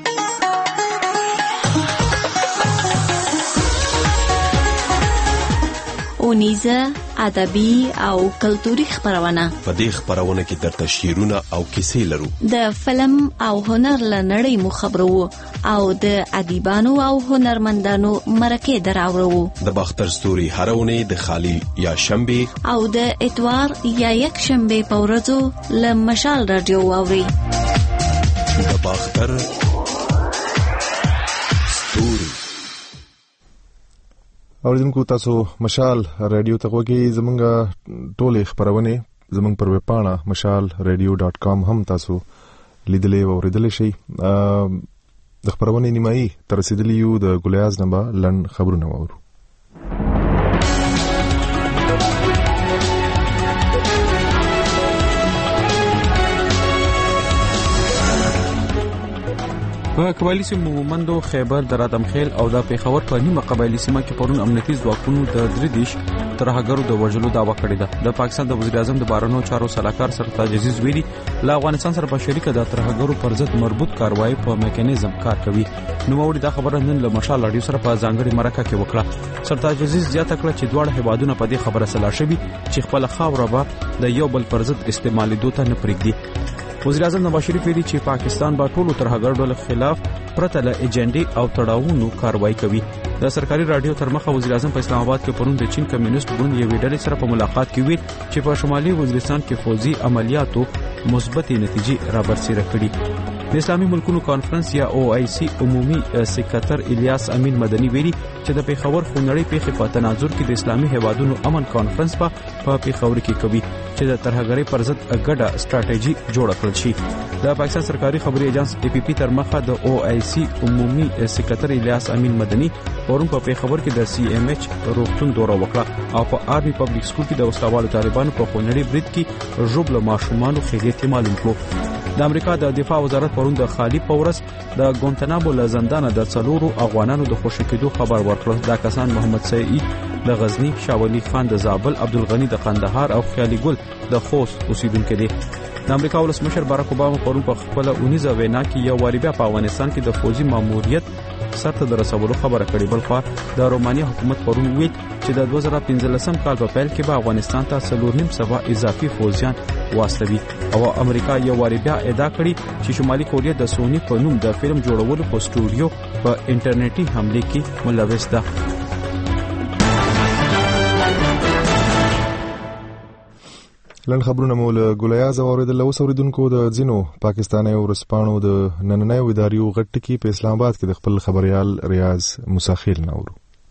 اونیزه ادبي او کلتوري خبرونه. په دې خبرونه کې درته شعرونه او کیسې لرو. د فلم او هنر لنړۍ مو خبرو او د ادیبانو او هنرمندانو مرکه دراوړو. د باختر ستوري هرونه د خالی یا شنبه او د اتوار یا یک شنبه په ورځو له مشال رادیو اوري. د باختر ستوري اوریدونکو تاسو مشال رادیو ته وګورئ زمونږ ټولې خبرونه زمونږ پر ویب پاڼه mashalradio.com هم تاسو لیدلې او اوریدلې شئ. د خبرونه نیمایي تر رسیدلی یو د ګلیاز نمبر لن خبرونه وورو. په قبایلی سیمو مومندو خیبر درادم خیل او د پیښور په نیمه قبایلی سیمه کې پرون امنیتي ځواکونو د دردیش ترهګرو د وژلو دعوا کړې ده. د پاکستان د وزیر اعظم د بهرنیو چارو سلاکار سرتاج عزیز ویلي له افغانستان سره په شریکه د ترهګرو پر ضد مربوط کاروایی په میکانیزم کار کوي. نو موري دا خبره نن له مشال رادیو سره په ځانګړي مرکه کې وکړه. سرتاج عزیز زیاته کړه چې دواړه هیوادونه په دې خبره سلا شوي چې خپل خاوره به د یو بل پر ضد استعمالېدو ته نه پرېږدي. وزیر اعظم نواز شریف ویلي چې پاکستان به ټولو ترهګرو ډلو خلاف پرته له ایجنډي او تړاوونو کاروایی کوي. د سرکاري رادیو تر مخه وزیر اعظم په اسلام آباد کې پرون د چین کمیونست ګوند یوې ډلې سره په ملاقات کې ویل چې په شمالي وزیرستان کې فوزي عملیاتو مثبتې نتیجې رابرسېره کړي. د اسلامي ملکونو کانفرنس یا OIC عمومي سکرټر الیاس امین مدني ویلي چې د پیښور خونړۍ پیښې په تناظر کې د اسلامي هیوادونو امن کانفرنس په پیښور کې کوي چې د ترهګرۍ پر ضد ګډه ستراتیژي جوړه کړل شي. د پاکستان سرکاري خبري ایجنس APP تر مخه د OIC عمومي سکرټر الیاس امین مدني پرون په پیښور کې د CMH روغتون دوره وکړه او په آرمي پبلک سکول کې د وسلوالو طالبانو په خونړۍ برید کې ژوبل ماشومان خېږي معلوم کړو. د امریکا د دفاع وزارت پرون د خالی پورس د ګونتنامو له زندانه د څلورو افغانانو د خوشی کېدو خبر ورکړ. دا کسان محمد سعید د غزنی، شاولی خان د زابل، عبدالغنی د قندهار او خیالي ګل د خوست اوسیدونکو دي. د امریکا ولسمشر باراک اوباما پرون په خپل اونیزه وینا کې یو واری بیا په افغانستان کې د فوجي ماموریت سرته د رسولو خبره کړې. بل خو د رومانیا حکومت پرون ویل چې د 2015 کال په پیل کې به افغانستان ته 4.5 اضافي فوجیان واستوي او امریکا یو واری بیا ادعا کړې چې شمالي کوریا د سونی په نوم د فلم جوړولو په سټوډیو په انټرنیټي حمله کې ملوث ده. لن خبرونه مول ګلیاز اوریدل او اوریدونکو د ځینو پاکستاني ورسپانو د نننۍ ادارو غټکی په اسلام آباد کې د خپل خبريال ریاض مساخیل نورو.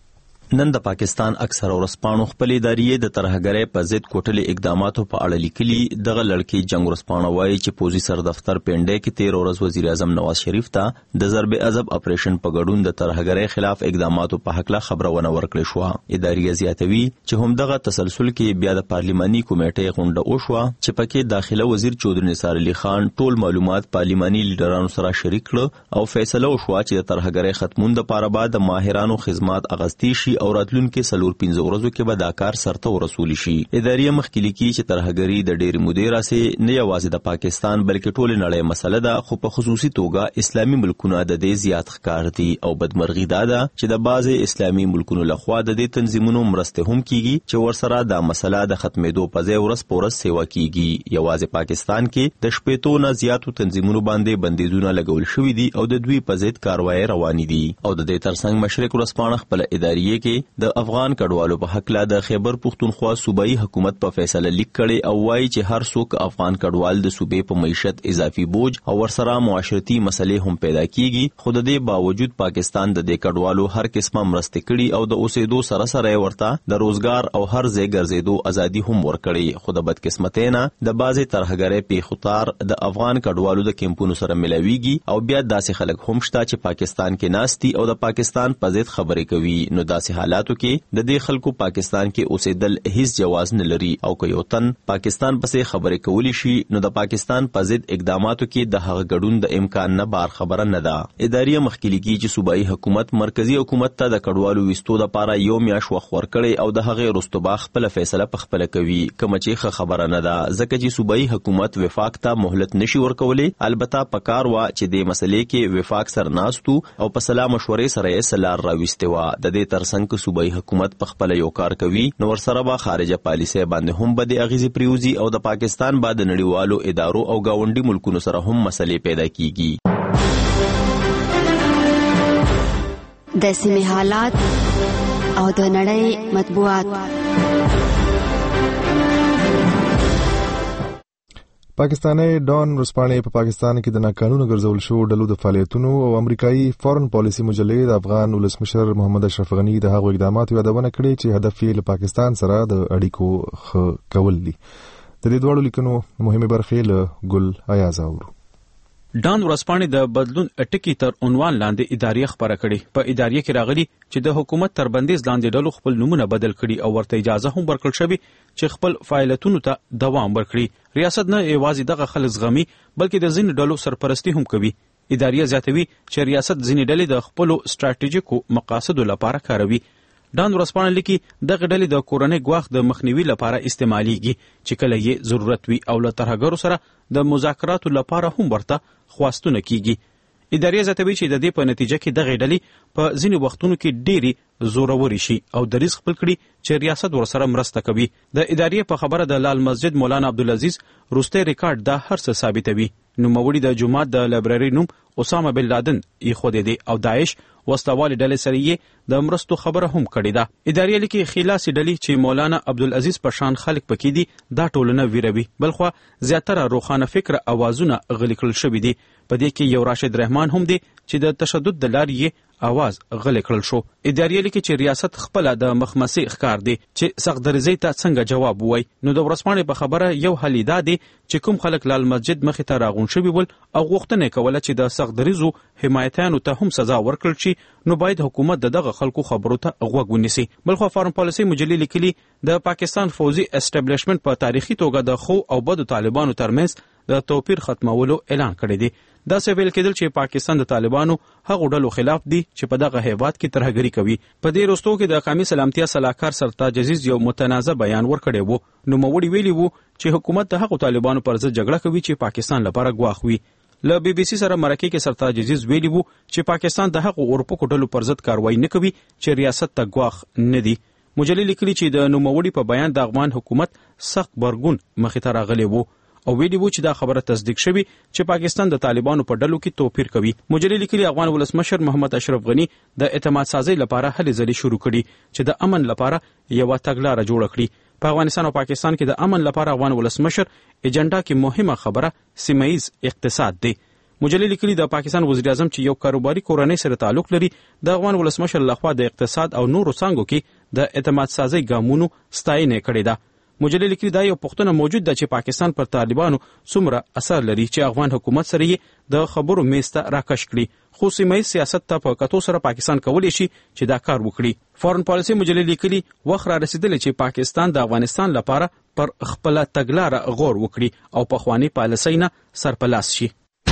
نن د پاکستان اکثر ورسپانو خپل ادارې د ترهګرۍ په ضد کوټلې اقداماتو په اړه لیکلي. دغه لړکی جنگ ورسپانو وایي چې پوزي سر دفتر پنډه کې 13 ورځ وزیر اعظم نواز شریف ته د ضرب عذاب اپریشن په ګډون د ترهګرۍ خلاف اقداماتو په حق لا خبرونه ورکړې شو. ادارې زیاتوي چې هم دغه تسلسل کې بیا د پارلماني کمیټې غونډه وشوه چې پکې داخله وزیر چودري نثار علي خان ټول معلومات پارلماني لیډرانو سره شریک کړ او فیصله وشوه چې د ترهګرۍ ختمون د پاره بعد ماهرانو خدمات اغستی شي او راتلونکو 4-5 ورځو کې به دا کار سرته ورسول شي. ادارې مخکې لیکي چې ترهګری د ډېر مودې راسه نه یوازې د پاکستان بلکې ټول نړۍ مسله ده، خو په خصوصي توګه اسلامي ملکونو د دې زیات ښکار دي او بدمرغي ده چې د بعضي اسلامي ملکونو لخوا د دې تنظیمونو مرسته هم کیږي چې ورسره دا مسله د ختمېدو په ځای ورځ پورس سیوا کیږي. یوازې پاکستان کې د شپېتو نه زیاتو تنظیمونو باندې بندیزونه لګول شوې دي او د دوی په ضد کاروایی روانې دي. او د دې ترڅنګ مشرق ورسپانه خپل ادارې کې د افغان کډوالو په حق لا د خیبر پختونخوا صوبایي حکومت په فیصله لیک کړي او وایي چې هر څوک افغان کډوال د صوبې په معیشت اضافي بوج او ورسره معاشرتي مسلې هم پیدا کیږي. خو د دې باوجود پاکستان د دې کډوالو هر قسمه مرسته کړي او د اوسېدو سره سره ورته د روزګار او هر ځای ګرځېدو ازادي هم ورکړي. خو د بدقسمتۍ نه د بعضې ترهګرۍ پیښوتار د افغان کډوالو د کیمپونو سره ملاویږي او بیا داسې خلک هم شته چې پاکستان کې ناستي او د پاکستان په ضد خبرې کوي. نو داسې حالاتو کې د دې خلکو پاکستان کې اوسېدل هیڅ جواز نه لري او که یو تن پاکستان پسې خبرې کولی شي نو د پاکستان په ضد اقداماتو کې د هغه ګډون د امکان نه بار خبره نه ده. ادارې مخکې لیکي چې صوبایي حکومت مرکزی حکومت ته د کډوالو وستو لپاره یو میاشت وخت ورکړي او د هغه رستوبه خپل فیصله په خپل کوي، کوم چې خبره نه ده ځکه چې صوبایي حکومت وفاق ته مهلت نشي ورکولای. البته پکار وا چې د مسلې کې وفاق سر ناستو او په سلا مشورې سره یې سلار راويسته وا. د دې ترڅنګ صوبایي حکومت په خپل یو کار کوي نو ورسره به خارجه پالیسي باندې هم بده اغیزي پریوزي او د پاکستان بعد نړیوالو ادارو او گاونډي ملکونو سره هم مسلې پیدا کیږي. د سیمې حالات او د نړۍ مطبوعات. پاکستاني ډان ورسپانې په پاکستان کې د ناقانونه ګرځول شو ډلو د فعالیتونو او امریکایي فورن پالیسي مجلې د افغان ولسمشر محمد اشرف غنی د هغو اقداماتو یادونه کړې چې هدف یې له پاکستان سره د اړیکو کول دي. د دې دوړو لیکنو مهمه برخې له ګل ایاز اورو. ډان ورسپانې د بدلون ټکی تر عنوان لاندې ادارې خبره کړې. په ادارې کې راغلي چې د حکومت تر بندیز لاندې ډلو خپل نمونه بدل کړي او ورته اجازه هم ورکړل شوې چې خپل فعالیتونو ته دوام ورکړي. ریاست نه یوازې دغه خلک زغمي بلکې د ځینې ډلو سرپرستی هم کوي. ادارې زیاتوي چې ریاست ځینې ډلې د خپلو ستراتیژیکو مقاصدو لپاره کاروي. ډان ورسپانې لیکي دغه ډلې د کورنۍ ګواښ د مخنیوي لپاره استعمالېږي چې کله یې ضرورت وي او له ترهګرو سره د مذاکراتو لپاره هم ورته خواستونه کیږي. ادارې زیاتوي چې د دې په نتیجه کې دغه ډلې په ځینې وختونو کې ډېری زوروري شي او دریځ خپل کړي چې ریاست ورسره مرسته کوي. د ادارې په خبره د لال مسجد مولانا عبدالعزیز روسته ریکارډ دا هر څه ثابتوي. نوموړي د جمعات د لایبرری نوم اسامه بن لادن یې خوده دي او داعش وسلوالې ډلې سره یې د مرستو خبره هم کړې ده. ادارې لیکي خلاصي ډلې چې مولانا عبدالعزیز په شان خلک پکې دي دا ټولنه ویروي. بلخو زیاتره روخانه فکر اوازونه غلي کړل شوي دي. په دې کې یو راشد رحمان هم دی چې د تشدد د لارې اواز غلي کړل شو. ادارې لیکي چې ریاست خپل د مخمسي ښکار دی چې سخت درزي ته څنګه جواب وای. نو د ورسپانې په خبره یو حل دا دی چې کوم خلک لال مسجد مخې ته راغون شوي ول او غوښتنه کوله چې د سخت دریزو حمایتانو ته هم سزا ورکړل شي نو باید حکومت دغه خلکو خبرو ته غوږ ونیسي. بلخو فارن پالیسي مجلې لیکلي د پاکستان فوزي اسټابلیشمنت په تاریخي توګه د خو او بدو طالبانو ترمنځ د توپیر ختمولو اعلان کړی دی. دا څه ویل کېدل چې پاکستان د طالبانو هغو ډلو خلاف دي چې په دغه هیواد کې ترهګري کوي. په دې وروستو کې د قومي سلامتیا سلاکار سرتاج عزیز یو متنازع بیان ورکړی وو. نوموړي ویلي وو چې حکومت د هغو طالبانو پر ضد جګړه کوي چې پاکستان لپاره ګواښ وي. له بي بي سي سره مرکه کې سرتاج عزیز ویلي وو چې پاکستان د هغو اورپکو ډلو پر ضد کاروایی نه کوي چې ریاست ته ګواښ نه دي. مجلې لیکلي چې د نوموړي په بیان د افغان حکومت سخت برګون مخې ته راغلی وو او ویلي وو چې دا خبره تصدیق شوی چې پاکستان د طالبانو په ډلو کې توپیر کوي. مجلې لیکلي افغان ولسمشر محمد اشرف غنی د اعتماد سازي لپاره هلې ځلې شروع کړي چې د امن لپاره یو تګلارې جوړ کړي. په افغانستان او پاکستان کې د امن لپاره افغان ولسمشر ایجنډا کې مهمه خبره سیمایز اقتصاد دی. مجلې لیکلي د پاکستان وزیر اعظم چې یو کاروباري کورنۍ سره تعلق لري د افغان ولسمشر لخوا د اقتصاد او نورو څانګو کې د اعتماد سازي ګامونو ستاینه کړې ده. مجلې لیکلي دا یو پوښتنه موجود ده چې پاکستان پر طالبانو څومره اثر لري چې افغان حکومت سره یې د خبرو میز ته راکش کړي. خو سیمایي سیاست ته په کتو سره پاکستان کولی شي چې دا کار وکړي. فورن پالیسي مجلې لیکلي وخت را رسیدلی چې پاکستان د افغانستان لپاره پر خپل تګلاره غور وکړي او په خواني پالیسۍ نه سرپلاس شي.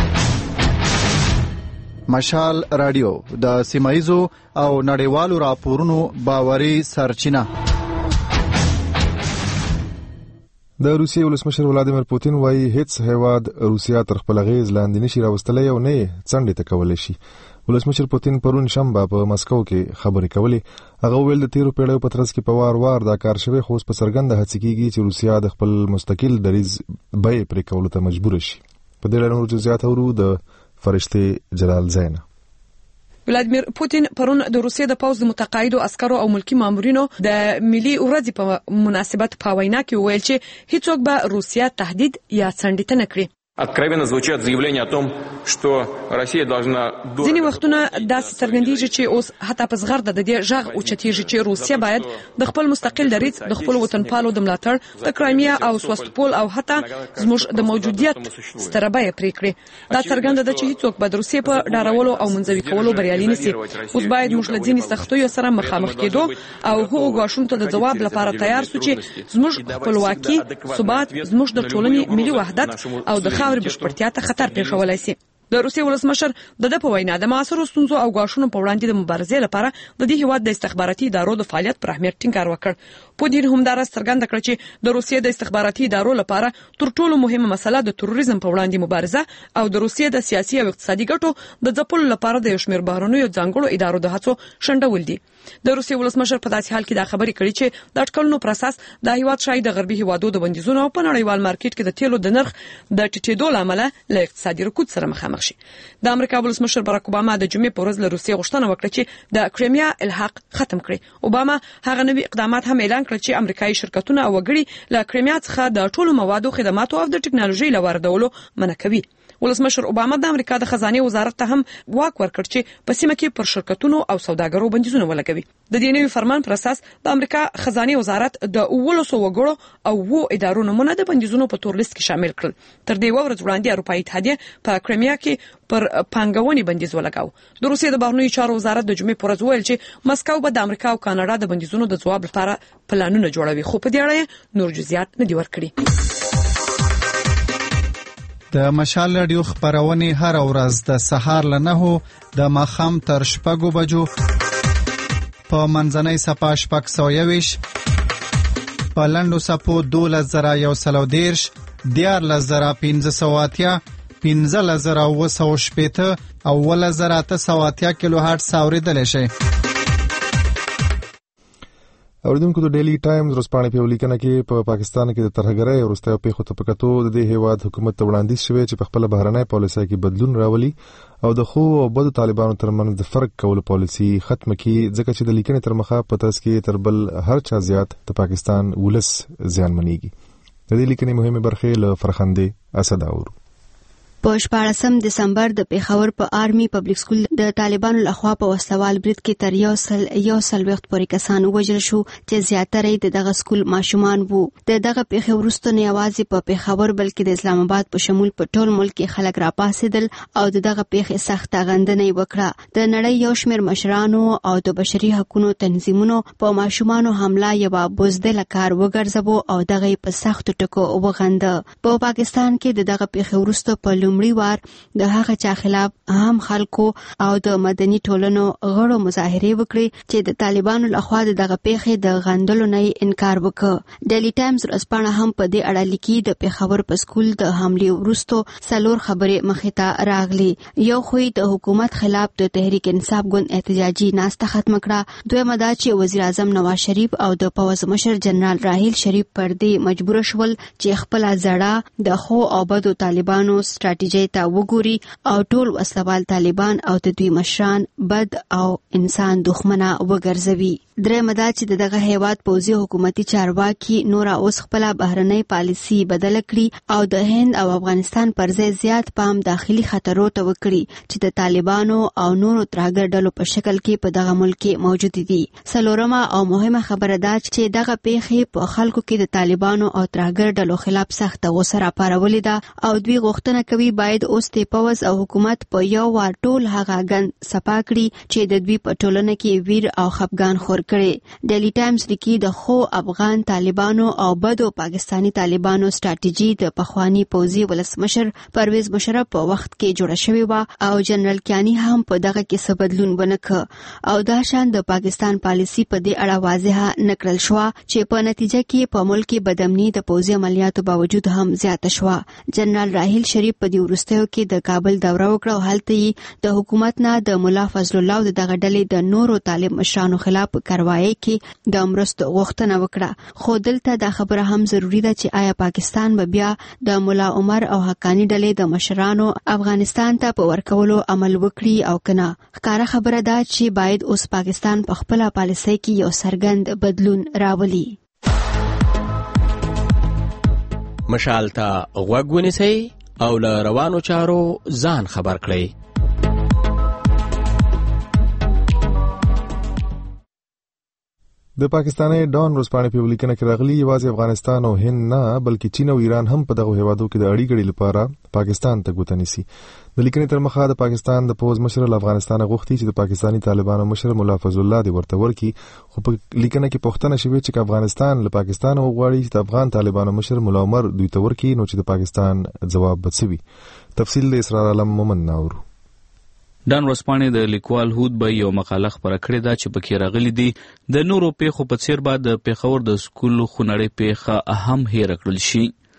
مشال رادیو د سیمایزو او نړیوالو راپورونو باوري سرچینه. د روسیې ولسمشر ولادیمیر پوتین وایي هیڅ هیواد روسیا تر خپل غیز لاندې نشي راوستلی او نه څنډې ته کولی شي. ولسمشر پوتین پرون شنبه په مسکو کې خبرې کولې. هغه ویل د تیرو پیړیو په ترڅ کې په وار دا کار شوی خو اوس په څرګنده هڅه کیږي چې روسیا د خپل مستقل دریځ بیې پرې کولو ته مجبور شي. په دې اړه نور جزئیات اورو د فرشته جلال زین. ولادیمیر پوتین پرون د روسیې د پوځ د متقاعدو عسکرو او ملکی مامورینو د ملي ورځې په مناسبت په وینا کې ویل چې هیڅوک به روسیا تهدید یا څنډې نه کړي. Откровенно звучат заявления о том, что Россия должна... ځینې وختونه داسې څرګندېږي چې اوس حتی په زغرده د دې غږ اوچتېږي چې روسیا باید د خپل مستقل دریځ د خپل وطنپالو د ملاتړ د کرایمیا او سواستوپول او حتی زموږ د موجودیت ستره بیه پرې کړي. دا څرګنده ده چې هیڅوک به د روسیې په ډارولو او منځوي کولو بریالي نشي. اوس باید موږ له ځینې سختیو سره مخامخ کېدو او هغو ګواښونو ته د ځواب لپاره تیار سو چې زموږ خپلواکي، ثبات، زموږ د ټولنې ملي وحدت او د خاورې بشپړتیا ته خطر پېښولی شي. د روسیې ولسمشر د په وینا د معاصرو ستونزو او غواړنو په وړاندې د مبارزې لپاره د دې هیواد د استخباراتي ادارو د فعالیت پر اهمیت ټینګار وکړ. پوتین هم دا څرګنده کړ چې د روسیې د استخباراتي ادارو لپاره تر ټولو مهمه مسله د تروریزم په وړاندې مبارزه او د روسیې د سیاسي او اقتصادي ګټو د ځپلو لپاره د یو شمېر بهرنیو ځانګړو ادارو د هڅو شنډول دي. د روسیې ولسمشر په داسې حال کې دا خبرې کړې چې د اټکلونو پر اساس د هیواد شاید د غربي هیوادو د بندیزونو په نړیوال مارکیټ کې د تیلو د نرخ د ټیټېدو لامل له اقتصادي رکود سره مخامخ شي. د امریکا ولسمشر باراک اوباما د جمعې په ورځ له روسیې غوښتنه وکړه چې د کریمیا الحاق ختم کړي. اوباما هغه نوي اقدامات هم اعلان کړل چې امریکایي شرکتونه او وګړي له کریمیا څخه د ټولو موادو، خدماتو او د ټکنالوژي لواردولو منع کوي. ولسمشر اوباما د امریکا د خزانه وزارت ته هم واک ورکړ چې په سیمه کې پر شرکتونو او سوداګرو بندیزونه ولګوي. د دې نوي فرمان پر اساس د امریکا خزانه وزارت د 1900 وګړو او 2 ادارو نمونه د بندیزونو په تور لیست کې شامل کړل. تر دې ورځ وړاندې اروپאי اتحادیه په کریمیا کې پر پانګونې بندیز ولګاو. د روسیې د بهرنیو چارو وزارت د جمعې په ورځ ویل چې مسکو به د امریکا او کاناډا د بندیزونو د ځواب لپاره پلانونه جوړوي، خو په دې اړه نور جزئیات نه دي ورکړي. د مشال رادیو خبرونه هر ورځ د سهار له 9 د ماښام تر 6 بجو په منځنۍ صفه 621 په لنډو صفو 12110 14580 15980 او 11980 کیلو هرتز اوریدل شي. اوریدونکو د ډیلی ټایمز ورځپاڼې په ولیکنه کې په پاکستان کې د ترهګرۍ او وروستیو پیښو ته په کتو د دې هیواد حکومت ته وړاندیز شوی چې په خپل بهرنۍ پالیسۍ کې بدلون راولي او د خو او بدو طالبانو ترمنځ د فرق کولو پالیسي ختم کړي، ځکه چې د لیکنې تر مخه په تاسو کې تر بل هر چا زیات د پاکستان ولس زیانمنېږي. د دې لیکنې مهمه برخه له فرخنده اسد اورو. په 14 دسمبر د پیښور په آرمي پبلک سکول د طالبانو لخوا په وسوال برید کې تر یو سل وخت پورې کسان وژل شو چې زیاتره د دغه سکول ماشومان وو. د دغه پیښې وروسته نه یوازې په پیښور بلکې د اسلام آباد په شمول په ټول ملک کې خلک راپاسېدل او دغه پیښې سخت غندنه وکړه. د نړۍ یو شمېر مشرانو او د بشري حقوقو تنظیمونو په ماشومانو حمله یو بوزدل کار وګرځبو او دغه په سخت ټکو وغنده. په پاکستان کې دغه پیښې وروسته په لومړی وار د هغه چا خلاف عام خلکو او د مدني ټولنو غړو مظاهره وکړي چې د طالبانو لخوا دغه پیښې د غندلو نه انکار وکړ. ډیلی ټایمز ورځپاڼه هم په دې اړه لیکي د پیښور په سکول د حمله وروسته 4 خبرې مخې ته راغلي. یو خو د حکومت خلاف د تحریک انصاف ګوند احتجاجي ناسته ختم کړه، دویمه دا چې وزیر اعظم نواز شریف او د پوځ مشر جنرال راحیل شریف پر دې مجبور شول چې خپل زړه د خو او بدو طالبانو ستراتیژي ته وګوري او ټول وسلوال طالبان او د دوی مشران بد او انسان دښمنه وګرځوي. درېمه دا چې دغه هیواد پوځي حکومتي چارواکي نور اوس خپل بهرنۍ پالیسي بدل کړي او د هند او افغانستان پر ځای زیات پام داخلي خطرو ته وکړي چې د طالبانو او نورو ترهګر ډلو په شکل کې په دغه ملک کې موجود دي. څلورمه او مهمه خبره ده چې دغه پیښې په خلکو کې د طالبانو او ترهګر ډلو خلاف سخت غوسه راپارولې ده او دوی غوښتنه کوي باید اوس د پوځ او حکومت په یو وار ټول هغه ګند صفا کړي چې د دوی په ټولنه کې ویر او خفګان خور کړي. ډیلی ټایمز لیکي د خو افغان طالبانو او بدو پاکستانی طالبانو ستراتیژي د پخوانی پوځي ولسمشر پرویز مشرف په وخت کې جوړه شوې و او جنرال کیانی هم په دغه کې څه بدلون ونکړ او دا شان د پاکستان پالیسی په دې اړه واضحه نکړل شو چې په نتیجه کې په ملک کې بدامني د پوځي عملیاتو باوجود هم زیاته شو. جنرال راحیل شریف په دې وروستیو کې د کابل دوره وکړه او هلته د حکومت نه د مولا فضل الله دغه ډلې د نورو طالب مشرانو خلاف کاروایی کې د مرستو غوښتنه وکړه. خو دلته دا خبره هم ضروری ده چې آیا پاکستان به بیا د مولا عمر او حقانی ډلې د مشرانو افغانستان ته په ورکولو عمل وکړي او کنه. ښکاره خبره ده چې باید اوس پاکستان په خپل پالیسۍ کې یو څرګند بدلون راولي. مشال ته غوږ ونیسئ او له روانو چارو ځان خبر کړئ. د پاکستاني ډان ورځپاڼې په ولیکنه کې راغلي یوازې افغانستان او هند نه بلکې چین او ایران هم په دغه هیوادو کې د اړیکو لپاره پاکستان ته ګوته نیسي. د لیکنې تر مخه د پاکستان د پوز مشر له افغانستان غوښتي چې د پاکستانی طالبانو مشر مولا فضل الله دی ورته ورکی، خو په لیکنه کې پوښتنه شوې چې افغانستان له پاکستان غواړي چې د افغان طالبانو مشر مولا عمر دوی ته ورکی، نو چې د پاکستان جواب بچوي. تفصیل د اسرار عالم مومن ناورو. ډان ورځپاڼې د لیکوال هود به یو مقاله خپره کړې ده چې پکې راغلي دي د نورو پیښو په څیر بعد د پیښور د سکول خونړۍ پیښه هم هېره کړل شي.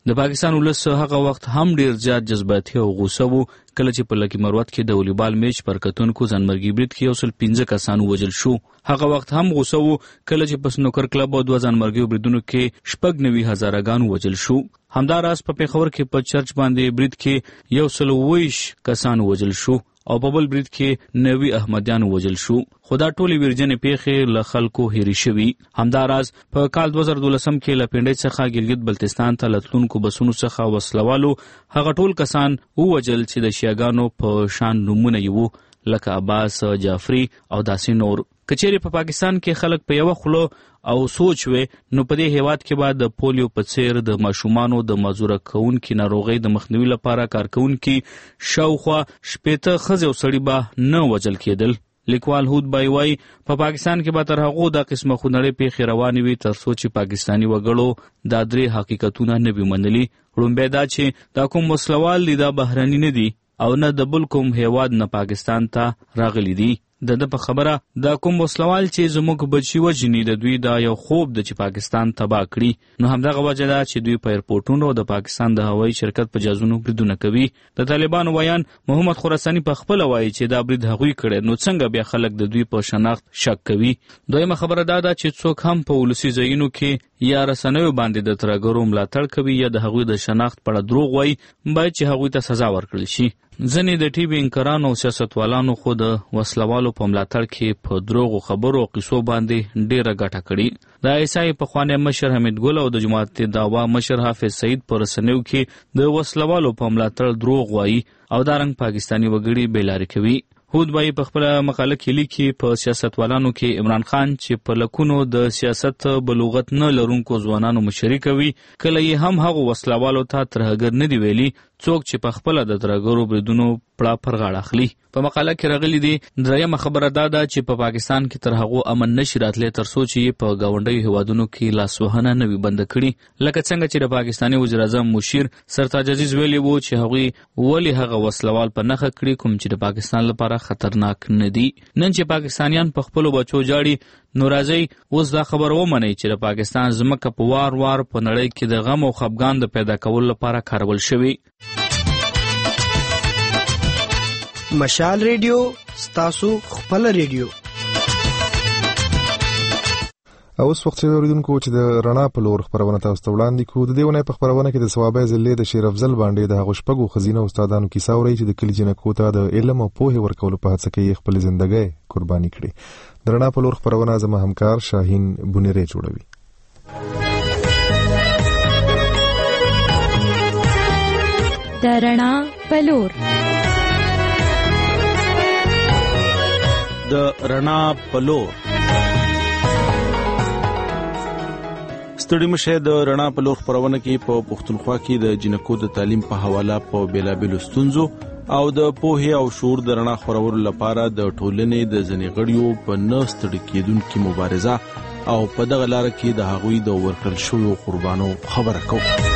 د پاکستان ولس هغه وخت هم ډیر زیات جذباتي او غوسه وو کله چې په لکی مروت کې د والیبال میچ پر کتونکو ځانمرګي برید کې 115 کسان وژل شو. هغه وخت هم غوسه وو کله چې په سنوکر کلب او د ځانمرګي بریدونو کې 90,000 وژل شو. همداراز په پیښور کې په چرچ باندې برید کې 120 کسان وژل شو او په بل برید کې 90 احمدیان وژل شو. خدا ټولې ورجنې پیښې له خلکو هېرې شوي. همداراز په کال 2012 کې له پنډۍ څخه ګلګت بلتستان ته لتلونکو بسونو څخه وسلوالو هغه ټول کسان ووژل چې د شیعاګانو په شان نومونه یې وو لکه عباس، جعفري او داسې نور. کچېرې په پاکستان کې خلک په یوه خوله او سوچ وي نو په دې هیواد کې به د پولیو په څیر د ماشومانو د معذوره کوونکي ناروغۍ د مخنیوي لپاره کارکوونکي شاوخوا 80 ښځې او سړي به نه وژل کېدل. لیکوال هود بای وای په پاکستان کې به تر هغو دا قسمه خونړۍ پیښې روانې وي تر څو چې پاکستاني وګړو دا درې حقیقتونه نه وي منلي. لومبی دا چې دا کوم وسلوال دي دا بهرني نه دي او نه د بل کوم هیواد نه پاکستان ته راغلي دي. د په خبره دا کوم وسلوال چې زموږ بچي وژني د دوی دا یو خوب د چې پاکستان تباه کړي. نو همدغه وجه ده چې دوی په ایرپورټونو د پاکستان د هوایي شرکت په جازونو بریدونه کوي. د طالبانو ویان محمد خراساني په خپل وایي چې دا برید هغوی کړي نو څنګه بیا خلک د دوی په شناخت شک کوي. دویمه خبره دا ده چې څوک هم په ولسي ځایونو کې یا رسنیو باندې د ترهګرو ملاتړ کوي یا د هغوی د شناخت په اړه دروغ وایي باید چې هغوی ته سزا ورکړل شي. ځینې د ټي وي انکرانو او سیاستوالانو خو د وسلوالو په ملاتړ کې په دروغو خبرو او قصو باندې ډیره ګټه کړې. د عیسائی پخوانی مشر حمید ګل او د جماعت دعوا مشر حافظ سعید په رسنیو کې د وسلوالو په ملاتړ دروغ وایي او دارنګ پاکستاني وګړي بېلارې کوي. هود بای په خپل مقاله کې لیکي په سیاستوالانو کې عمران خان چې په لکونو د سیاست بلوغت نه لرونکو ځوانانو مشري کوي کله یې هم هغو وسلوالو ته ترهګر نه دی ویلي څوک چې په خپله د ترهګرو بریدونو پړه پر غاړه اخلي. په مقاله کې راغلي دي درېیمه خبره دا ده چې په پاکستان کې تر هغو امن نشي راتلی تر څو چې په ګاونډیو هیوادونو کې لاسوهنه نه وي بنده کړي لکه څنګه چې د پاکستاني وزیر اعظم مشیر سرتاج عزیز ویلي وو چې هغوی ولې هغه وسلوال په نښه کړي کوم چې د پاکستان لپاره خطرناک نه دي. نن چې پاکستانیان په خپلو بچو جاړي نو راځئ اوس دا خبر ومنئ چې د پاکستان ځمکه په وار وار په نړۍ کې د غم او خفګان د پیدا کولو لپاره کارول شوې. مشال ریډیو ستاسو خپل ریډیو. اوس وخت چې اوریدونکو چې د رڼا په لور خبرونه تاسو ته وړاندې کوو د دې ونې په خبرونه کې د ثوابای ضلع د شیر افضل باندې د هغو شپږو ښځینه استادانو کیسه اورئ چې د کلي جنکو ته د علم او پوهې ورکولو په هڅه کې خپل ژوندۍ قرباني کړې. د رڼا په لور خبرونه زما همکار شاهین بونیری جوړوي. د رڼا په لور د رڼا په لور ستړي مشه د رڼا په لور خبرونه کې په پښتونخوا کې د جنکو د تعلیم په حواله په بیلابیلو ستونزو او د پوهې او شعور د رڼا خورولو لپاره د ټولنې د ځینې غړیو په نه ستړي کېدونکې مبارزه او په دغه لار کې د هغوی د ورکړل شویو قربانو خبره کوو.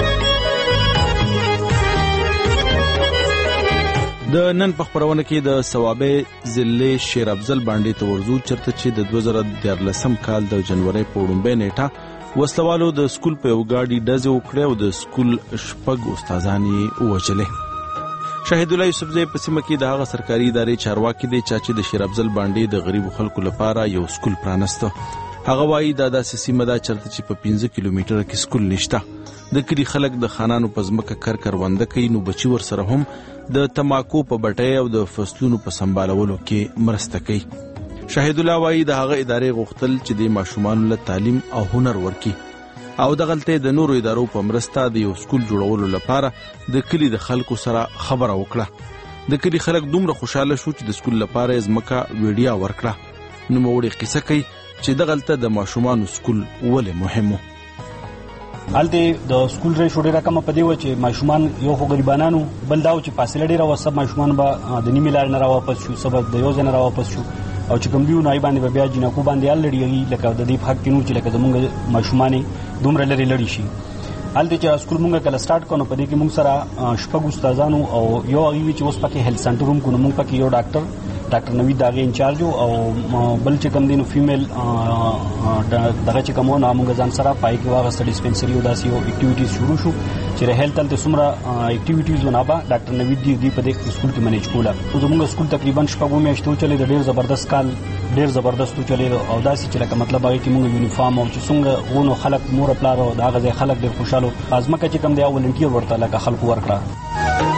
د نن په خبرونه کې د ثوابې ضلع شیر افضل باندې ته ورزو چرته چې د 2014 کال د جنوري په لومړۍ نیټه وسلوالو د سکول په یو ګاډي ډزې وکړې او د سکول شپږ استادانې ووژلې. شهید الله یوسفزی په سیمه کې د هغه سرکاري ادارې چارواکي دی چې د شیر افضل باندې د غریبو خلکو لپاره یو سکول پرانسته. هغه وایي دا داسې سیمه ده چرته چې په 15 کیلومتره کې سکول نشته. د کلی خلک د خانانو په ځمکه کرونده کوي نو بچي ورسره هم د تماکو په بټۍ او د فصلونو په سمبالولو کې مرسته کوي. شهید الله وایي د هغه ادارې غوښتل چې د ماشومانو له تعلیم او هنر ورکړي او دغلته د نورو ادارو په مرسته د یو سکول جوړولو لپاره د کلی د خلکو سره خبره وکړه. د کلی خلک دومره خوشاله شو چې د سکول لپاره ځمکه ویډیا ورکړه. نو موږ قصه کوي چې دغلته د ماشومانو سکول ولې مهم و. هلته د سکول ریشو ډیره کمه پدې و چې ماشومان یو خو غریبانانو بل دا چې فاصله ډیره و سب ماشومان به د نیمه لار نه را واپس شو سبب د یو ځای نه را واپس شو او چې کوم دیو نه باندې بیا جنکو باندې الډي لکه د دې حق کینو چې لکه زمونږ ماشومان دومره لري لړی شي. هلته چې سکول مونږ کله سٹارټ کونو پدې کې مونږ سره شپږ استادانو او یو هغه چې اوس پکې هیلث سنټر روم کو مونږ پکې یو ډاکټر نوید داغه انچارج او بل چې کوم دینو فیمیل دغه چې کومو نامو غزان سره پای کې واغسته ډیسپنسری او داسې یو اکټیویټیز شروع شو چې هیلث تل سمره اکټیویټیز ونابا ډاکټر نوید دی په دې سکول کې منیج کوله. زموږ سکول تقریبا شپږ میاشتې چلے د ډیر زبردست کال ډیر زبردست چلے او داسې چې لکه مطلب هغه کې موږ یونیفارم او چې څنګه غونو خلک مور پلار او دا غزه خلک ډیر خوشاله ازمکه چې کوم دی ولنټیر ورته لکه خلکو ورکړه.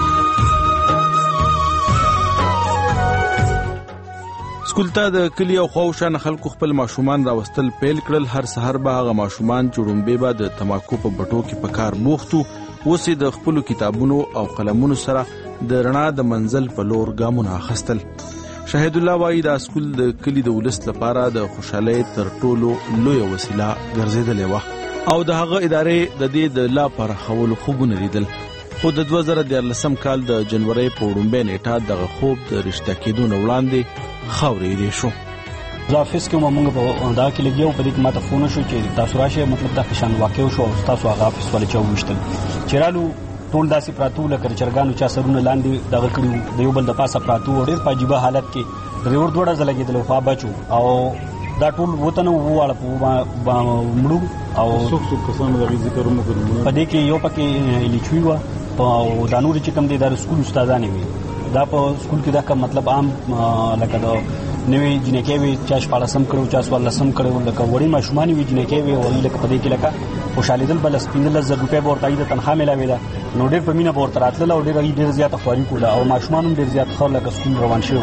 سکول ته د کلی او خوشان خلکو خپل ماشومان راوستل پیل کړل. هر سحر به هغه ماشومان چړومبې به د تماکو په بټو کې په کار بوختو. اوس د خپل کتابونو او قلمونو سره د رڼا د منزل په لور ګامونه اخستل. شهید الله وایي دا سکول د کلی د ولست لپاره د خوشحالۍ تر ټولو لوی وسیله ګرځیدلې و او د هغه ادارې د دې د لا پر خول خوبونه لیدل. خو د 2013 کال د جنوري په وړاندې نیټه دغه خوب د رښتیا کېدو نه وړاندې خاورې دي شو. افیس کې موږ په دا کې لګیو په دې کې ماته فون شو چې تاسو راشه مطلب دا فشان واقع شو او تاسو هغه افیس ولې چويشتل چیرالو ټول داسې پراتو لکه چرګانو چا سرونه لاندې دغه کړو د یو بل د پاسه پراتو ډېر پاجيبه حالت کې ریور دوړه زلګیدل خو بچو او دا ټول وطن وواله په مړو او څوک کسانو د ذکر مو کړو په دې کې یو پکې لیچوي و او د نور چې کوم د سکول استادانه وي دا په سکول کې دا کوم مطلب عام لکه دا نوې جنکې وي چې شپږم کړو چې سوالسم کړو لکه وړي ماشومان وي جنکې وي او لکه په دې کې لکه خوشاله دل بل سپینل زر روپے ورته د تنخواه ملاوي دا نو ډېر په مینه ورته راتله او ډېر زیات خواري کوله او ماشومان هم ډېر زیات خور لکه سکول روان شو.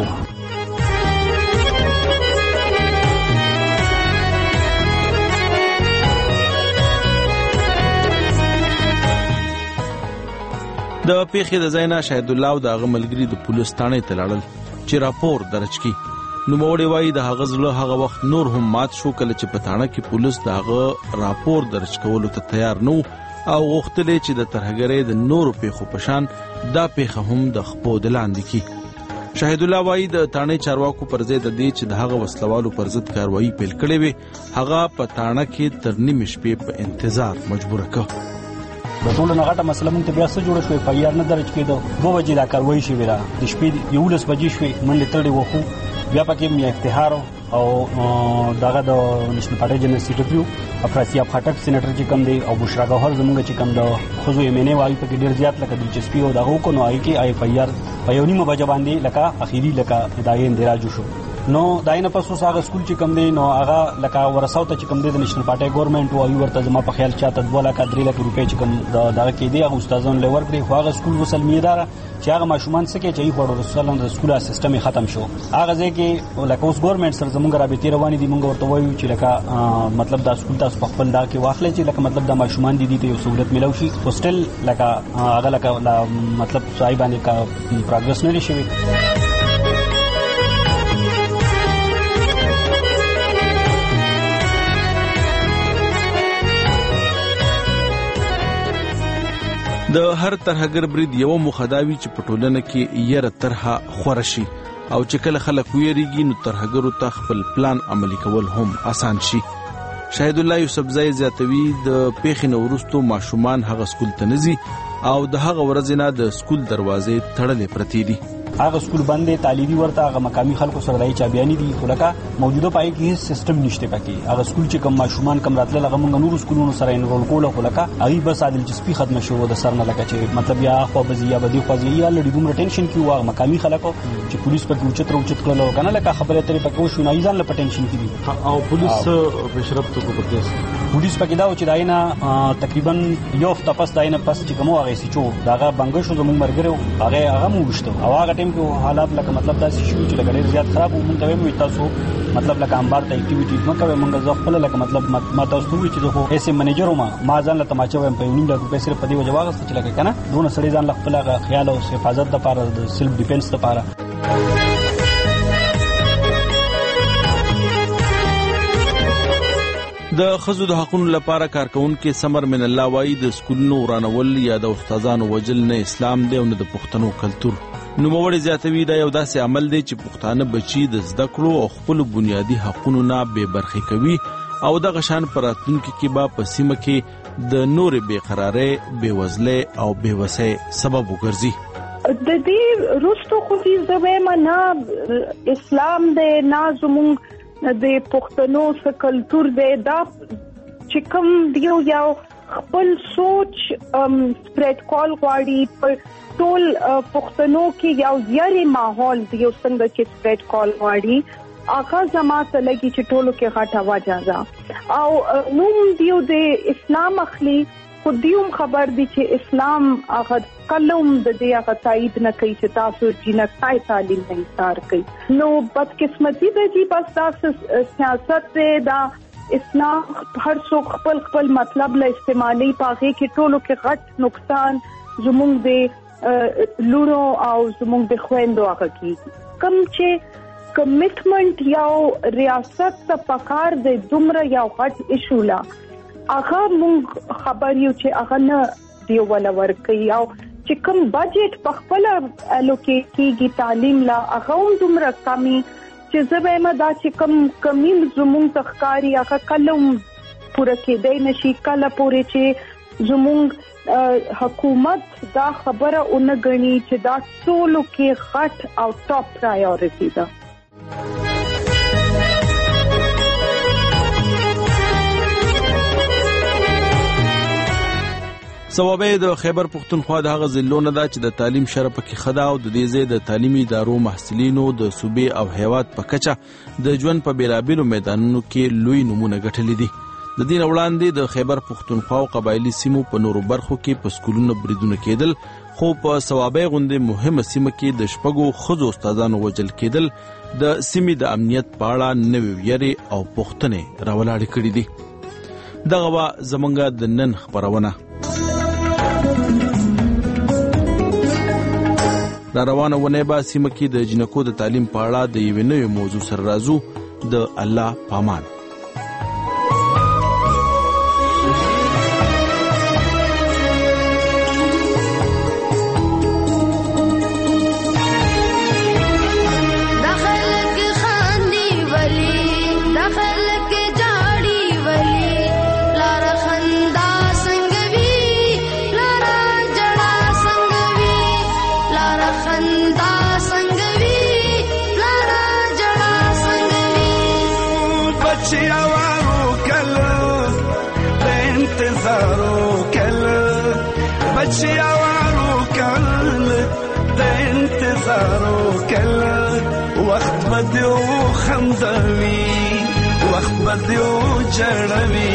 د پیښې د زینا شهید الله او د غملګری د پولیس ثانه ته لاړل چې راپور درج کړي. نو موړې وایي د هغه ځله هغه وخت نور هم مات شو کله چې په ثانه کې پولیس د هغه راپور درج کولو ته تیار نو او غوښتل چې د ترهګرۍ د نورو پیښو پشان دا پیښه هم د خپو د لاندې کی. شهید الله وایي د ثانه چارواکو پر ضد د دې چې د هغه وسلوالو پر ضد کاروایی پیل کړې وي هغه په ثانه کې تر نیمه شپې په انتظار مجبور کړ. د ټول نه غټه مسله مونږ ته بیا څه جوړ شوې په یار نه درج کېدو 2 بجې دا کاروایی شي ویرا د شپې 11 بجې شوې منډه تړې وخو بیا پکې مې افتخار او دغه د نېشنل پارټي جنرال سیکریټری افراسیاب خټک سېنیټر چې کوم دی او بشرا ګوهر زمونږ چې کوم د خزو یې مینه وايي پکې ډېر زیات لکه دلچسپي او دغه کو نو آی کې آی په یار په یو نیمه بجې باندې لکه اخیری لکه هدايه اندراج شو. نو داینه پس اوس هغه سکول چې کوم دی نو هغه لکه ورساو ته چې کوم دی د نېشنل پارټي ګورنمنت او ورته زما په خیال چاته 2 لک 3 لک روپۍ چې کوم دغه کې دی هغه استادان لور کړی خو هغه سکول وسل میدار چې هغه ماشومان څه کې چې په رسولان د سکول سیستم ختم شو هغه ځکه لکه اوس ګورنمنت سره زموږ رابطې روانې دي موږ ورته وایو چې لکه مطلب دا سکول تاسو په خپل دا کې واخلئ چې لکه مطلب دا ماشومان دي ته یو سہولت ملو شي هوسټل لکه هغه لکه مطلب ځای باندې کا پروګرس نه لشي. د هر ترهګر برید یو مخداوی چې پټولنه کې یره طرحه خورشي او چې کله خلک ویریږي نو ترهګرو ته خپل پلان عملی کول هم آسان شي. شهید الله یوسف زای زیاتوی د پیښې نورستو ماشومان هغه سکول ته نزي او د هغه ورځ نه د سکول دروازې تړلې پرتی دي. هغه سکول باندې تعلیمي ورته هغه مقامي خلکو سره دای چابياني دي خو لکه موجوده پای کې سیستم نشته پکې هغه سکول چې کوم ماشومان کم راتله هغه موږ نور سکولونو سره انرول کوله خو لکه هغه بس عادل چسپي ختم شو د سر نه لکه چې مطلب یا خو بزیا بدی خو یا لړ دومره ټینشن کې و مقامي خلکو چې پولیس پکې اوچت کړلو کنه لکه خبره ترې پکې شو نه ځان له ټینشن کې دي او پولیس بشربته کو پکې پولیس پکې دا چې داینه تقریبا یو هفته پس داینه پس چې کوم هغه سي چې داغه بنګ شو زموږ مرګره هغه مو وشته او هغه ټیم کې حالات لکه مطلب دا شي چې لکه ډیر زیات خراب وو مونږ ته وی تاسو مطلب لکه امبار ته اکټیویټیز نه کوي مونږ ځو خپل لکه مطلب ما تاسو وی چې خو ایس منیجر ما ځان له تماچو هم په یونیم د پیسې په دی وجه واغست چې لکه کنه دونه سړي ځان خپل خیال او حفاظت لپاره د سیلف ډیفنس لپاره. د خزو د حقوقو لپاره کارکونکو سمر من الله وای د سکولونو ورانول یا د استادانو وجل نه اسلام دی او نه د پښتنو کلچر. نو موړي زیاتوي دا یو داسې عمل دی چې پښتانه بچي د زده کړو او خپل بنیادی حقوقو نه بے برخې کوي او د غشان پراتونکو کې با په سیمه کې د نور بے قرارۍ بے وزله او بے وسه سبب وګرځي. د دې روستو خو دې زمه نه اسلام دې نازمون د پښتنو څخه کلچر دې دا چې کوم دیو یو خپل سوچ سپریډ کول غواړي پر ټول پښتنو کې یو ځری ماحول دی یو څنګه چې سپریډ کول غواړي هغه زما ته لګي چې ټولو کې غټه واجازه او نوم دیو د اسلام اخلي خو دیوم خبر دی چې اسلام هغه کلم د دې هغه تایید نه کوي چې تاسو جنکای تعلیم نه انکار کوي نو بدقسمتي د جی بس تاسو سیاست دا اسلام هر څوک خپل مطلب له استعمالي پاغه کې ټولو کې غټ نقصان زموږ د لورو او زموږ د خويندو هغه کې کم چې کمیټمنٹ یو ریاست ته پکار د دومره یو غټ ایشولا هغه مونږ خبر یو چې هغه نه دی ولا ورکي او چې کوم بجټ په خپل الوکیټ کیږي تعلیم لا هغه هم دومره کمی چې زبېما دا چې کوم کمی زموږ تخکاری هغه کلم پوره کېدای نشي کله پوره چې زموږ حکومت دا خبره اونګني چې دا ټولو کې غټ او ټاپ پرایورټي ده سوابه د خیبر پختونخوا د هغه ضلعونو ده چې د تعلیم شرف کې خدا او د دې ځای د تعلیمي ادارو محصلینو د صوبې او هیواد په کچه د ژوند په بیلابیلو میدانونو کې لوی نمونه ګټلې دي د دې وړاندې د خیبر پختونخوا او قبایلی سیمو په نورو برخو کې په سکولونو بریدونه کېدل خو په سوابه غونډه مهمه سیمه کې د شپږو خزو استادانو وجل کېدل د سیمې د امنیت په اړه نوې ویری او پوښتنې راولاړې کړې دي دغه زمونږ د نن خبرونه را روانه ونه با سیمه کې د جنکو د تعلیم په اړه د یوې نوې موضوع سره راځو د الله پامان وخت بدیو خمدوی وخت بدیو جړوی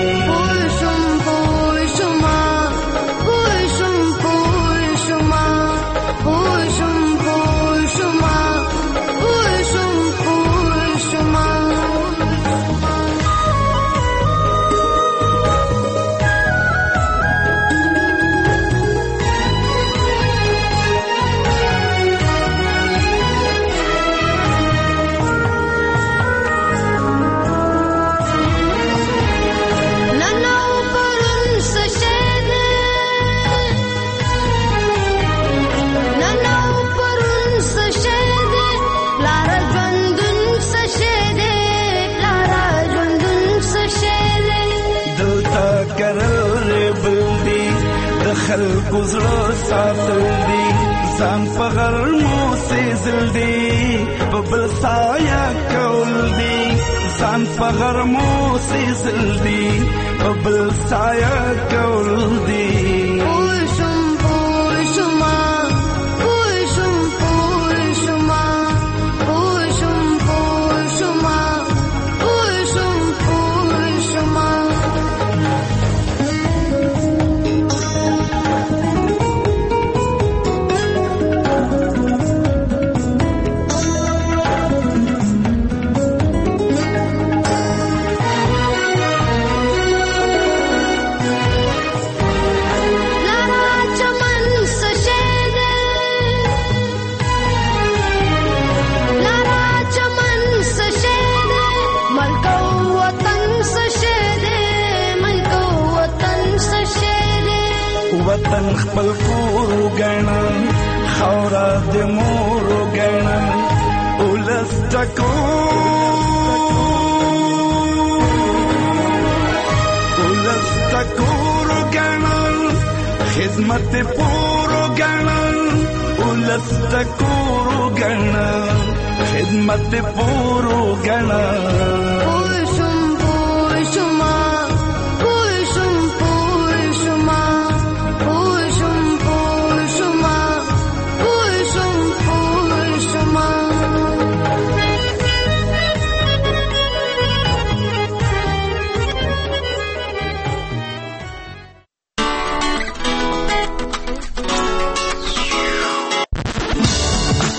خلکو زړه ساتل دي ځان په غرمو سېزل دي په بل سایه کول دي ځان په غرمو سېزل دي په بل سایه کول دي وطن خپل کور وګڼه خاوره د مور وګڼه ولس ټکور وګڼه خدمت پور وګڼه ولس ټکور وګڼه خدمت پور وګڼه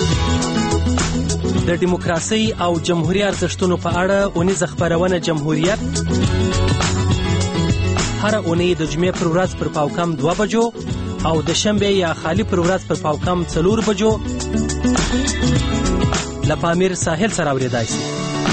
د دیموکراسي او جمهوریت ارزښتونو په اړه اونیزه خبرونه جمهوریت هر اونۍ د جمعې پر ورځ پر پاوکم 2 بجو او د شنبه یا خالی پر ورځ پر پاوکم 4 بجو لپامیر ساحل سره اوریدای شي.